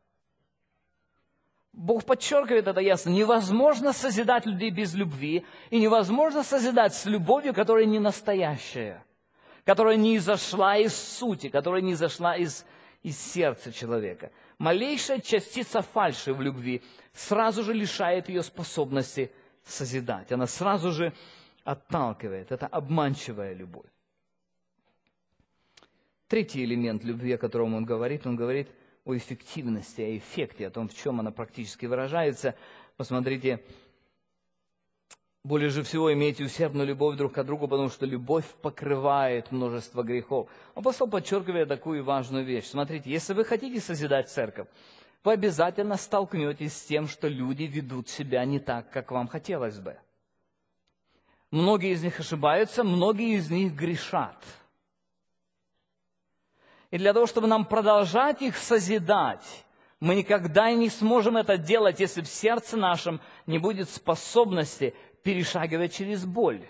Бог подчеркивает это ясно. Невозможно созидать людей без любви, и невозможно созидать с любовью, которая не настоящая, которая не изошла из сути, которая не изошла из сердца человека. Малейшая частица фальши в любви сразу же лишает ее способности созидать. Она сразу же отталкивает. Это обманчивая любовь. Третий элемент любви, о котором он говорит о эффективности, о эффекте, о том, в чем она практически выражается. Посмотрите, более же всего имейте усердную любовь друг к другу, потому что любовь покрывает множество грехов. Апостол подчеркивает такую важную вещь. Смотрите, если вы хотите созидать церковь, вы обязательно столкнетесь с тем, что люди ведут себя не так, как вам хотелось бы. Многие из них ошибаются, многие из них грешат. И для того, чтобы нам продолжать их созидать, мы никогда не сможем это делать, если в сердце нашем не будет способности перешагивать через боль,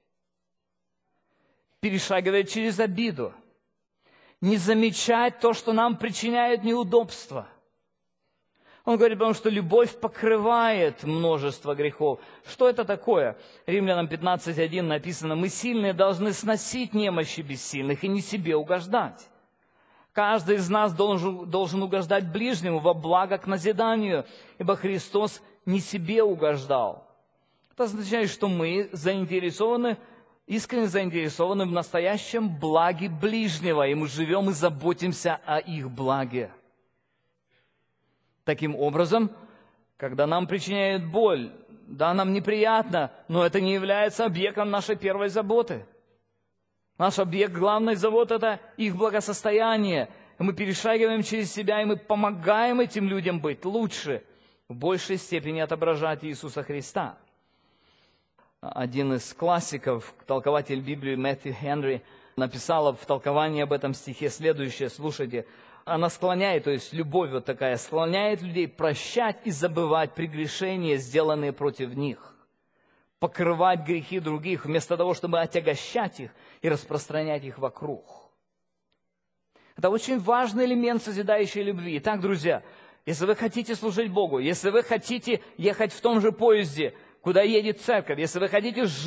перешагивать через обиду, не замечать то, что нам причиняет неудобства. Он говорит, потому что любовь покрывает множество грехов. Что это такое? Римлянам 15:1 написано, мы сильные должны сносить немощи бессильных и не себе угождать. Каждый из нас должен угождать ближнему во благо к назиданию, ибо Христос не себе угождал. Это означает, что мы искренне заинтересованы в настоящем благе ближнего, и мы живем и заботимся о их благе. Таким образом, когда нам причиняют боль, да, нам неприятно, но это не является объектом нашей первой заботы. Наш объект главной заботы – это их благосостояние. И мы перешагиваем через себя, и мы помогаем этим людям быть лучше, в большей степени отображать Иисуса Христа. Один из классиков, толкователь Библии Мэтью Хенри, написал в толковании об этом стихе следующее, слушайте. Она склоняет, то есть любовь вот такая, склоняет людей прощать и забывать прегрешения, сделанные против них, покрывать грехи других, вместо того, чтобы отягощать их и распространять их вокруг. Это очень важный элемент созидающей любви. Итак, друзья, если вы хотите служить Богу, если вы хотите ехать в том же поезде, куда едет церковь, если вы хотите жить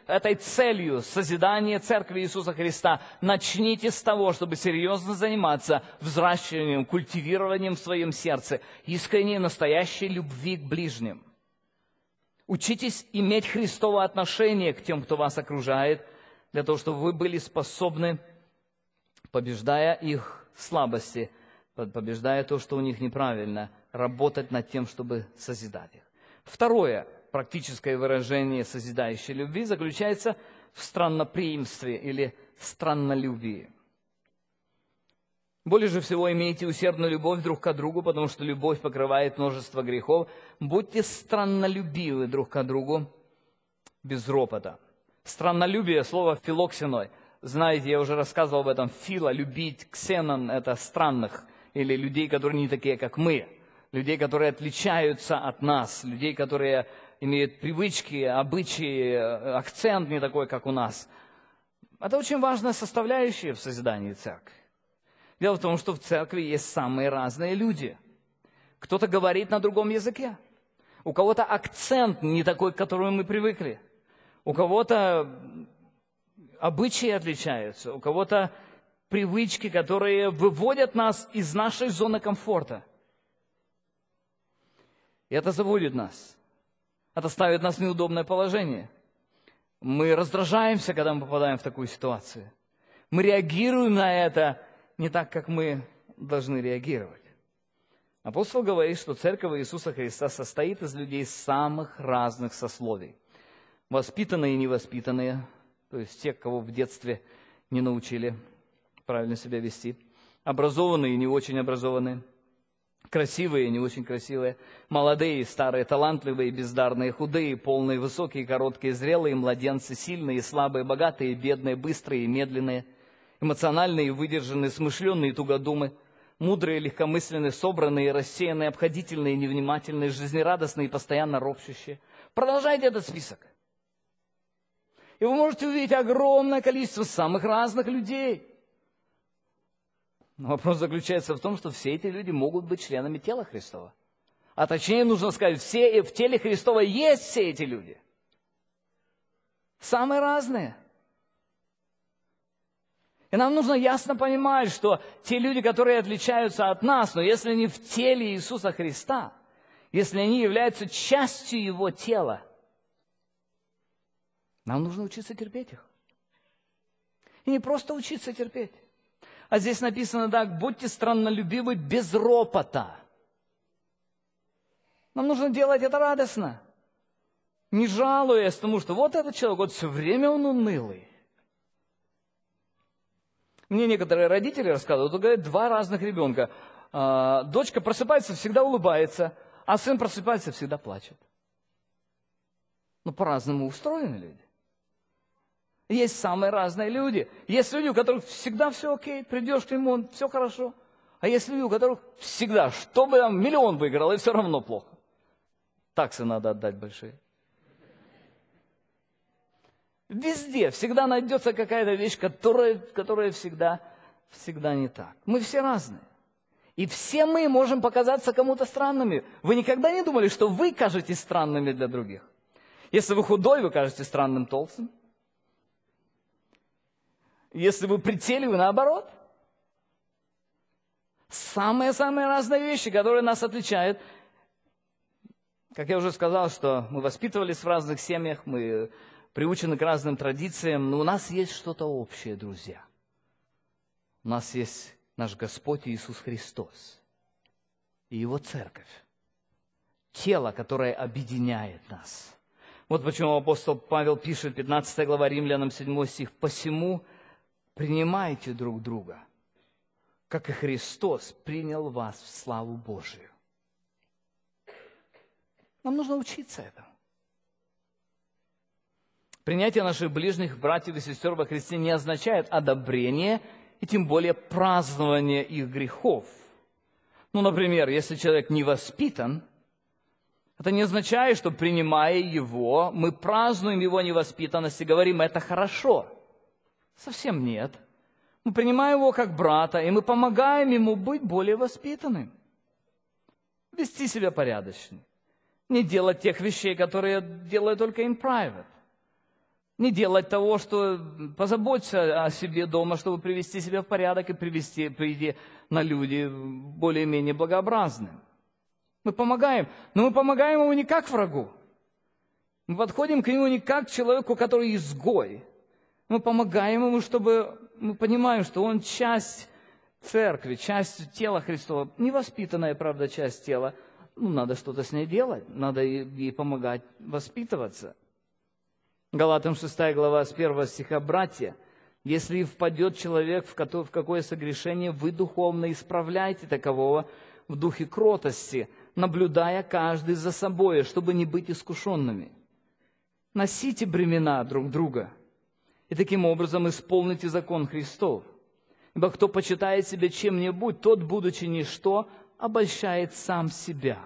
этой целью созидания Церкви Иисуса Христа, начните с того, чтобы серьезно заниматься взращиванием, культивированием в своем сердце искренней, настоящей любви к ближним. Учитесь иметь Христово отношение к тем, кто вас окружает, для того, чтобы вы были способны, побеждая их слабости, побеждая то, что у них неправильно, работать над тем, чтобы созидать их. Второе практическое выражение созидающей любви заключается в странноприимстве или страннолюбии. Более же всего имейте усердную любовь друг к другу, потому что любовь покрывает множество грехов. Будьте страннолюбивы друг к другу без ропота. Страннолюбие, слово филоксеной. Знаете, я уже рассказывал об этом. Фила, любить, ксенон – это странных, или людей, которые не такие, как мы. Людей, которые отличаются от нас. Людей, которые имеют привычки, обычаи, акцент не такой, как у нас. Это очень важная составляющая в созидании церкви. Дело в том, что в церкви есть самые разные люди. Кто-то говорит на другом языке. У кого-то акцент не такой, к которому мы привыкли. У кого-то обычаи отличаются. У кого-то привычки, которые выводят нас из нашей зоны комфорта. И это заводит нас. Это ставит нас в неудобное положение. Мы раздражаемся, когда мы попадаем в такую ситуацию. Мы реагируем на это не так, как мы должны реагировать. Апостол говорит, что Церковь Иисуса Христа состоит из людей самых разных сословий. Воспитанные и невоспитанные, то есть те, кого в детстве не научили правильно себя вести. Образованные и не очень образованные. Красивые и не очень красивые. Молодые и старые, талантливые и бездарные, худые, полные, высокие, короткие, зрелые, младенцы, сильные и слабые, богатые, бедные, быстрые и медленные. Эмоциональные и выдержанные, смышленные и тугодумы. Мудрые, легкомысленные, собранные, рассеянные, обходительные, невнимательные, жизнерадостные и постоянно ропщущие. Продолжайте этот список. И вы можете увидеть огромное количество самых разных людей. Но вопрос заключается в том, что все эти люди могут быть членами тела Христова. А точнее, нужно сказать, в теле Христова есть все эти люди. Самые разные. И нам нужно ясно понимать, что те люди, которые отличаются от нас, но если они в теле Иисуса Христа, если они являются частью Его тела, нам нужно учиться терпеть их. И не просто учиться терпеть. А здесь написано так: будьте страннолюбивы без ропота. Нам нужно делать это радостно, не жалуясь тому, что вот этот человек, вот все время он унылый. Мне некоторые родители рассказывают, говорят, два разных ребенка. Дочка просыпается, всегда улыбается, а сын просыпается, всегда плачет. Ну, по-разному устроены люди. Есть самые разные люди. Есть люди, у которых всегда все окей, придешь к нему, все хорошо. А есть люди, у которых всегда, что бы там, миллион выиграл, и все равно плохо. Таксы надо отдать большие. Везде всегда найдется какая-то вещь, которая всегда не так. Мы все разные. И все мы можем показаться кому-то странными. Вы никогда не думали, что вы кажетесь странными для других? Если вы худой, вы кажетесь странным толстым. Если вы при теле, вы наоборот. Самые-самые разные вещи, которые нас отличают. Как я уже сказал, что мы воспитывались в разных семьях, мы приучены к разным традициям, но у нас есть что-то общее, друзья. У нас есть наш Господь Иисус Христос и Его Церковь. Тело, которое объединяет нас. Вот почему апостол Павел пишет, 15 глава Римлянам, 7 стих: «Посему принимайте друг друга, как и Христос принял вас в славу Божию». Нам нужно учиться этому. Принятие наших ближних братьев и сестер во Христе не означает одобрение и тем более празднование их грехов. Ну, например, если человек не воспитан, это не означает, что, принимая его, мы празднуем его невоспитанность и говорим: это хорошо. Совсем нет. Мы принимаем его как брата, и мы помогаем ему быть более воспитанным. Вести себя порядочно. Не делать тех вещей, которые делают только in private. Не делать того, что позаботься о себе дома, чтобы привести себя в порядок и прийти на люди более-менее благообразным. Мы помогаем, но мы помогаем ему не как врагу. Мы подходим к нему не как к человеку, который изгой. Мы помогаем ему, чтобы мы понимаем, что он часть церкви, часть тела Христова. Невоспитанная, правда, часть тела. Надо что-то с ней делать, надо ей помогать воспитываться. Галатам 6 глава с 1 стиха: «Братья, если впадет человек в какое согрешение, вы духовно исправляйте такового в духе кротости, наблюдая каждый за собой, чтобы не быть искушенными. Носите бремена друг друга, и таким образом исполните закон Христов. Ибо кто почитает себя чем-нибудь, тот, будучи ничто, обольщает сам себя».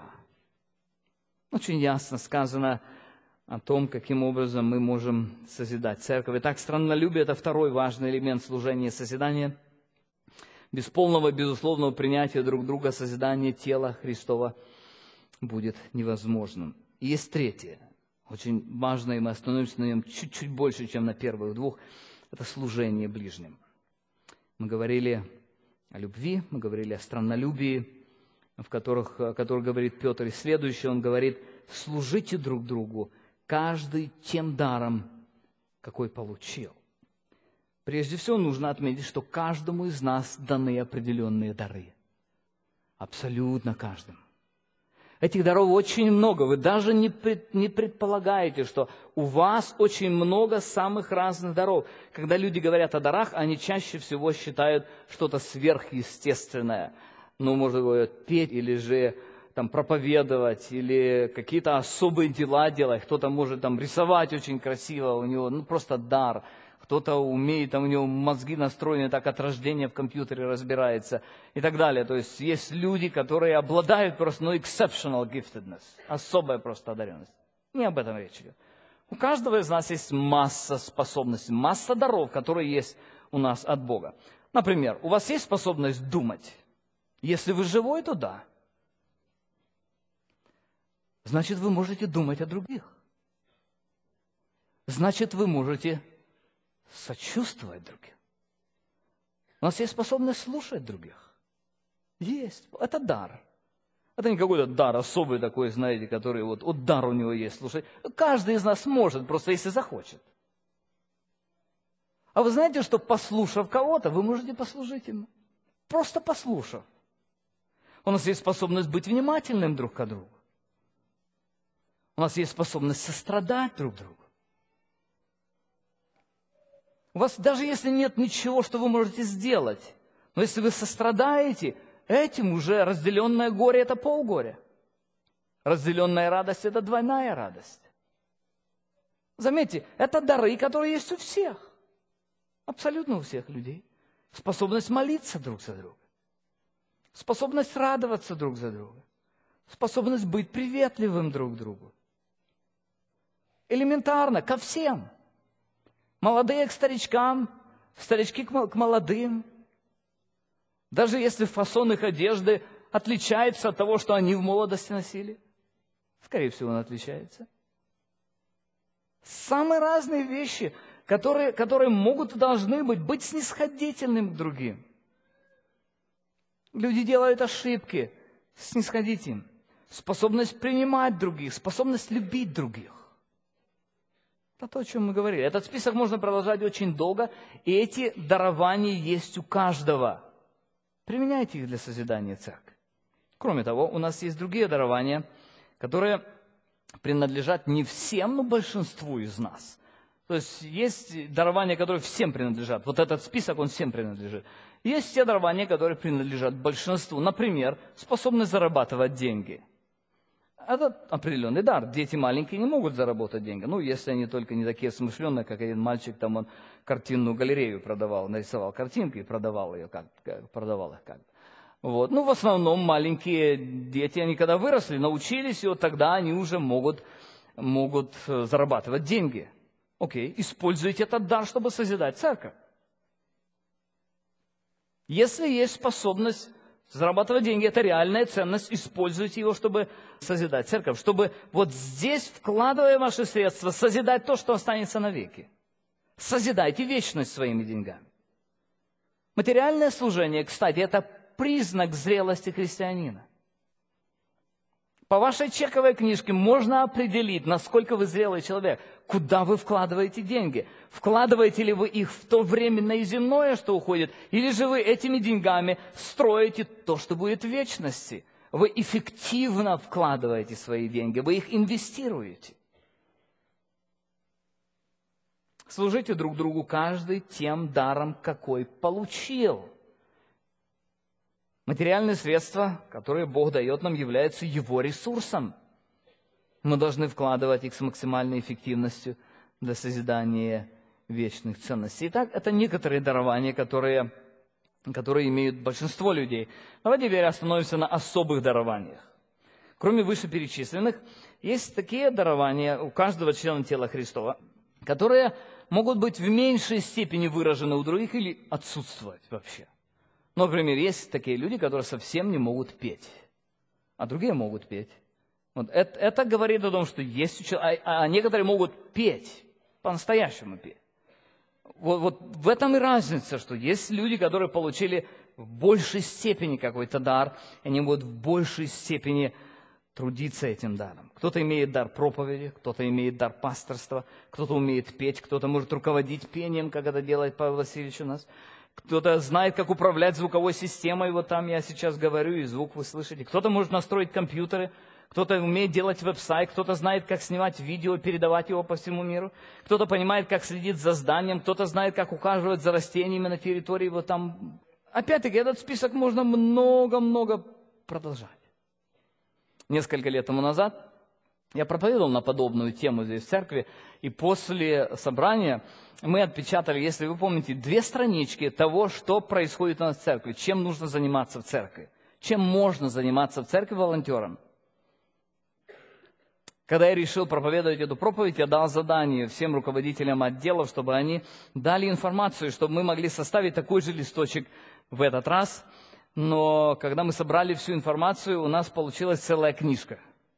Очень ясно сказано о том, каким образом мы можем созидать церковь. Итак, страннолюбие – это второй важный элемент служения и созидания. Без полного, безусловного принятия друг друга созидание тела Христова будет невозможным. И есть третье, очень важное, и мы остановимся на нем чуть-чуть больше, чем на первых двух – это служение ближним. Мы говорили о любви, мы говорили о страннолюбии, о которых говорит Петр. И следующее он говорит: служите друг другу, каждый тем даром, какой получил. Прежде всего нужно отметить, что каждому из нас даны определенные дары. Абсолютно каждому. Этих даров очень много. Вы даже не предполагаете, что у вас очень много самых разных даров. Когда люди говорят о дарах, они чаще всего считают что-то сверхъестественное. Может быть, петь или же проповедовать, или какие-то особые дела делать. Кто-то может рисовать очень красиво, у него просто дар. Кто-то умеет, у него мозги настроены так от рождения, в компьютере разбирается и так далее. То есть есть люди, которые обладают просто exceptional giftedness, особая просто одаренность. Не об этом речь идет. У каждого из нас есть масса способностей, масса даров, которые есть у нас от Бога. Например, у вас есть способность думать? Если вы живой, то да. Значит, вы можете думать о других. Значит, вы можете сочувствовать другим. У нас есть способность слушать других. Есть. Это дар. Это не какой-то дар особый такой, знаете, который вот дар у него есть слушать. Каждый из нас может, просто если захочет. А вы знаете, что послушав кого-то, вы можете послужить ему. Просто послушав. У нас есть способность быть внимательным друг к другу. У нас есть способность сострадать друг другу. У вас даже если нет ничего, что вы можете сделать, но если вы сострадаете, этим уже разделенное горе – это полгоря. Разделенная радость – это двойная радость. Заметьте, это дары, которые есть у всех. Абсолютно у всех людей. Способность молиться друг за друга. Способность радоваться друг за друга. Способность быть приветливым друг к другу. Элементарно, ко всем. Молодые к старичкам, старички к молодым. Даже если фасон их одежды отличается от того, что они в молодости носили. Скорее всего, он отличается. Самые разные вещи, которые могут и должны быть снисходительным к другим. Люди делают ошибки, снисходить им. Способность принимать других, способность любить других. Это то, о чем мы говорили. Этот список можно продолжать очень долго, и эти дарования есть у каждого. Применяйте их для созидания церкви. Кроме того, у нас есть другие дарования, которые принадлежат не всем, но большинству из нас. То есть дарования, которые всем принадлежат. Вот этот список, он всем принадлежит. Есть те дарования, которые принадлежат большинству. Например, способность зарабатывать деньги. Это определенный дар. Дети маленькие не могут заработать деньги. Если они только не такие смышленые, как один мальчик, он картинную галерею продавал, нарисовал картинки и продавал их как. В основном маленькие дети, они когда выросли, научились, и тогда они уже могут зарабатывать деньги. Окей, используйте этот дар, чтобы созидать церковь. Если есть способность зарабатывать деньги, это реальная ценность, используйте его, чтобы созидать церковь, чтобы здесь, вкладывая ваши средства, созидать то, что останется навеки. Созидайте вечность своими деньгами. Материальное служение, кстати, это признак зрелости христианина. По вашей чековой книжке можно определить, насколько вы зрелый человек, куда вы вкладываете деньги. Вкладываете ли вы их в то временное и земное, что уходит, или же вы этими деньгами строите то, что будет в вечности. Вы эффективно вкладываете свои деньги, вы их инвестируете. Служите друг другу каждый тем даром, какой получил. Материальные средства, которые Бог дает нам, являются Его ресурсом. Мы должны вкладывать их с максимальной эффективностью для созидания вечных ценностей. Итак, это некоторые дарования, которые имеют большинство людей. Давайте теперь остановимся на особых дарованиях. Кроме вышеперечисленных, есть такие дарования у каждого члена тела Христова, которые могут быть в меньшей степени выражены у других или отсутствовать вообще. Например, есть такие люди, которые совсем не могут петь, а другие могут петь. Вот это говорит о том, что есть а некоторые могут петь, по-настоящему петь. Вот в этом и разница, что есть люди, которые получили в большей степени какой-то дар, и они будут в большей степени трудиться этим даром. Кто-то имеет дар проповеди, кто-то имеет дар пасторства, кто-то умеет петь, кто-то может руководить пением, как это делает Павел Васильевич у нас. Кто-то знает, как управлять звуковой системой, вот там я сейчас говорю, и звук вы слышите. Кто-то может настроить компьютеры, кто-то умеет делать веб-сайт, кто-то знает, как снимать видео, передавать его по всему миру. Кто-то понимает, как следить за зданием, кто-то знает, как ухаживать за растениями на территории, вот там. Опять-таки, этот список можно много-много продолжать. Несколько лет тому назад я проповедовал на подобную тему здесь в церкви, и после собрания мы отпечатали, если вы помните, 2 странички того, что происходит у нас в церкви, чем нужно заниматься в церкви, чем можно заниматься в церкви волонтером. Когда я решил проповедовать эту проповедь, я дал задание всем руководителям отделов, чтобы они дали информацию, чтобы мы могли составить такой же листочек в этот раз. Но когда мы собрали всю информацию, у нас получилась целая книжка.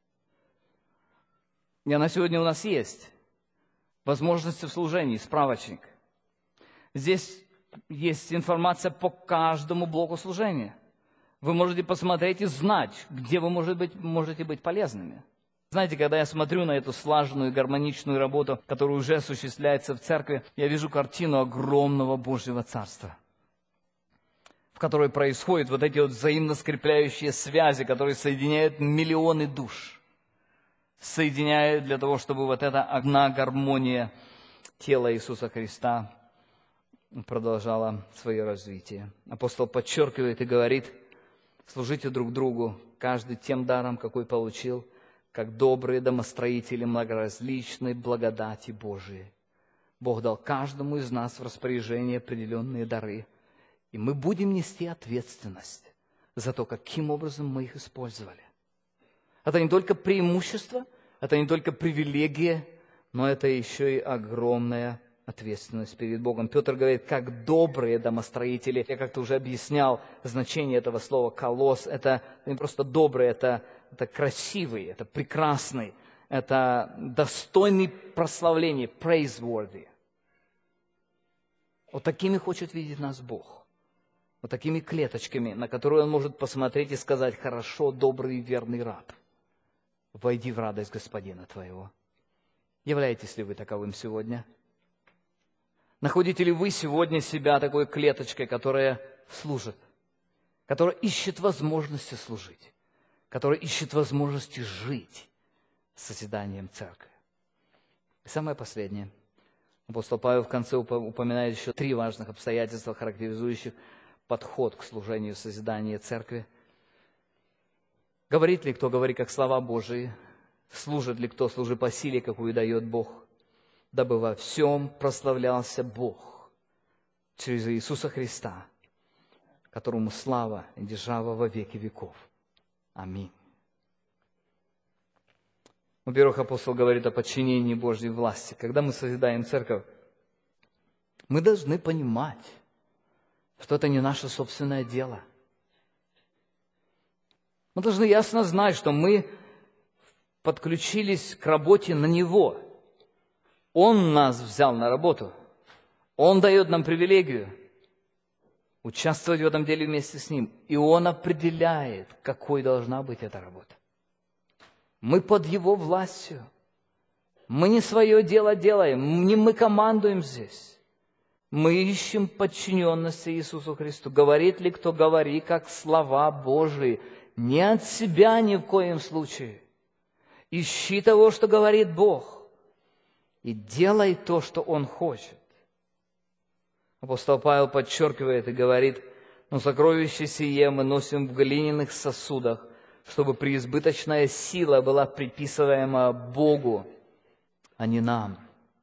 И она сегодня у нас есть. Возможности в служении, справочник. Здесь есть информация по каждому блоку служения. Вы можете посмотреть и знать, где вы можете быть полезными. Знаете, когда я смотрю на эту слаженную, гармоничную работу, которая уже осуществляется в церкви, я вижу картину огромного Божьего Царства, в которой происходят вот эти вот взаимно скрепляющие связи, которые соединяют миллионы душ. Соединяют для того, чтобы вот эта одна гармония тела Иисуса Христа продолжала свое развитие. Апостол подчеркивает и говорит: служите друг другу, каждый тем даром, какой получил, как добрые домостроители многоразличной благодати Божией. Бог дал каждому из нас в распоряжение определенные дары, и мы будем нести ответственность за то, каким образом мы их использовали. Это не только преимущество, это не только привилегия, но это еще и огромная ответственность перед Богом. Петр говорит, как добрые домостроители. Я как-то уже объяснял значение этого слова «колосс». Это не просто добрый, это красивый, это прекрасный, это достойный прославления, praiseworthy. Вот такими хочет видеть нас Бог. Вот такими клеточками, на которые Он может посмотреть и сказать: «Хорошо, добрый и верный раб, войди в радость Господина твоего». Являетесь ли вы таковым сегодня? Находите ли вы сегодня себя такой клеточкой, которая служит, которая ищет возможности служить, которая ищет возможности жить созиданием церкви? И самое последнее. Апостол Павел в конце упоминает еще 3 важных обстоятельства, характеризующих подход к служению созидания церкви. Говорит ли кто, говорит как слова Божии? Служит ли кто, служит по силе, какую дает Бог? Дабы во всем прославлялся Бог через Иисуса Христа, которому слава и держава во веки веков. Аминь. Во-первых, апостол говорит о подчинении Божьей власти. Когда мы созидаем церковь, мы должны понимать, что это не наше собственное дело. Мы должны ясно знать, что мы подключились к работе на Него. Он нас взял на работу. Он дает нам привилегию участвовать в этом деле вместе с Ним. И Он определяет, какой должна быть эта работа. Мы под Его властью. Мы не свое дело делаем, не мы командуем здесь. Мы ищем подчиненности Иисусу Христу. Говорит ли кто, говори, как слова Божии. Не от себя ни в коем случае. Ищи того, что говорит Бог. И делай то, что Он хочет. Апостол Павел подчеркивает и говорит: но сокровище сие мы носим в глиняных сосудах, чтобы преизбыточная сила была приписываема Богу, а не нам.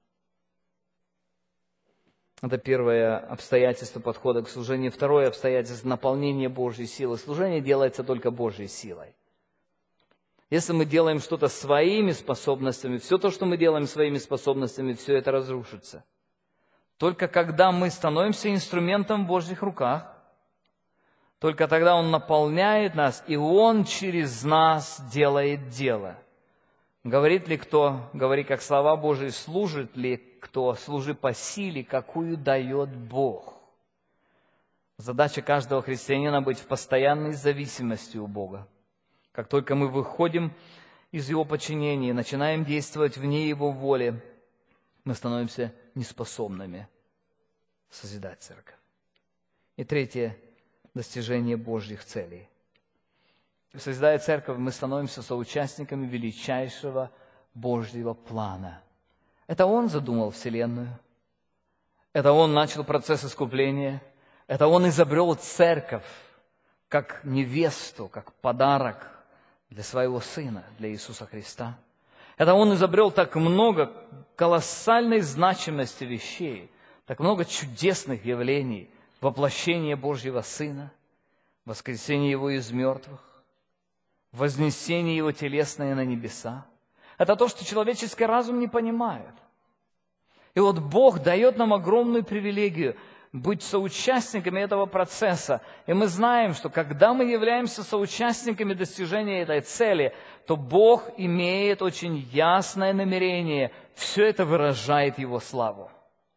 Это первое обстоятельство подхода к служению. Второе обстоятельство – наполнение Божьей силы. Служение делается только Божьей силой. Если мы делаем что-то своими способностями, все то, что мы делаем своими способностями, все это разрушится. Только когда мы становимся инструментом в Божьих руках, только тогда Он наполняет нас, и Он через нас делает дело. Говорит ли кто, говори как слова Божии, служит ли кто, служи по силе, какую дает Бог. Задача каждого христианина быть в постоянной зависимости у Бога. Как только мы выходим из Его подчинения, начинаем действовать вне Его воли, мы становимся неспособными созидать церковь. И третье – достижение Божьих целей. Созидая церковь, мы становимся соучастниками величайшего Божьего плана. Это Он задумал Вселенную. Это Он начал процесс искупления. Это Он изобрел церковь как невесту, как подарок для Своего Сына, для Иисуса Христа. Это Он изобрел так много колоссальной значимости вещей, так много чудесных явлений, воплощение Божьего Сына, воскресение Его из мертвых, вознесение Его телесное на небеса. Это то, что человеческий разум не понимает. И вот Бог дает нам огромную привилегию быть соучастниками этого процесса. И мы знаем, что когда мы являемся соучастниками достижения этой цели, то Бог имеет очень ясное намерение. Все это выражает Его славу.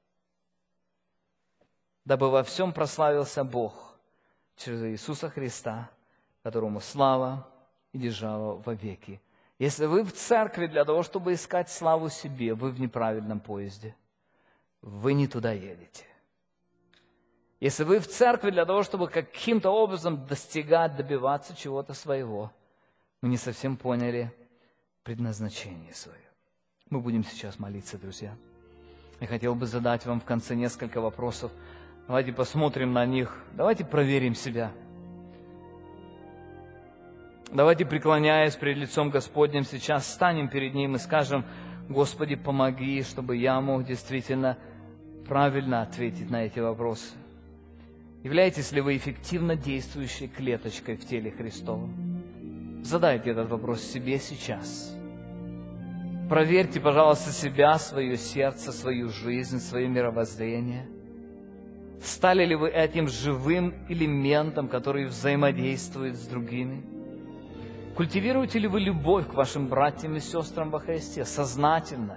Дабы во всем прославился Бог через Иисуса Христа, которому слава и держава вовеки. Если вы в церкви для того, чтобы искать славу себе, вы в неправильном поезде. Вы не туда едете. Если вы в церкви для того, чтобы каким-то образом достигать, добиваться чего-то своего, вы не совсем поняли предназначение свое. Мы будем сейчас молиться, друзья. Я хотел бы задать вам в конце несколько вопросов. Давайте посмотрим на них. Давайте проверим себя. Давайте, преклоняясь перед лицом Господним, сейчас встанем перед Ним и скажем: Господи, помоги, чтобы я мог действительно правильно ответить на эти вопросы. Являетесь ли вы эффективно действующей клеточкой в теле Христовом? Задайте этот вопрос себе сейчас. Проверьте, пожалуйста, себя, свое сердце, свою жизнь, свое мировоззрение. Стали ли вы этим живым элементом, который взаимодействует с другими? Культивируете ли вы любовь к вашим братьям и сестрам во Христе сознательно?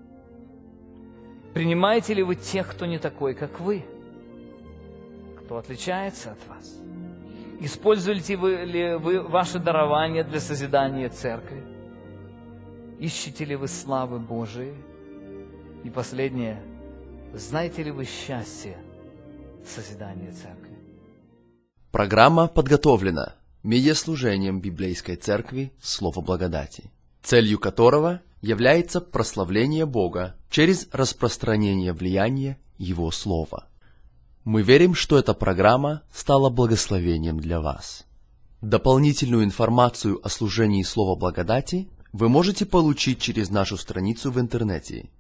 Принимаете ли вы тех, кто не такой, как вы? Кто отличается от вас? Используете ли вы ваши дарования для созидания церкви? Ищете ли вы славы Божией? И последнее, знаете ли вы счастье созидания церкви?
Программа подготовлена медиаслужением Библейской Церкви Слово Благодати, целью которого является прославление Бога через распространение влияния Его Слова. Мы верим, что эта программа стала благословением для вас. Дополнительную информацию о служении Слова Благодати вы можете получить через нашу страницу в интернете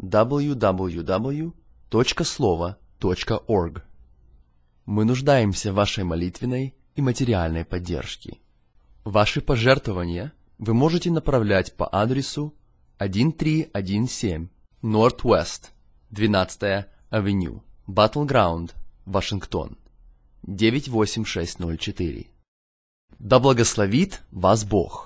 www.slovo.org. Мы нуждаемся в вашей молитвенной и материальной поддержке. Ваши пожертвования вы можете направлять по адресу 1317 Northwest 12-я Авеню, Battleground, Вашингтон, 98604. Да благословит вас Бог!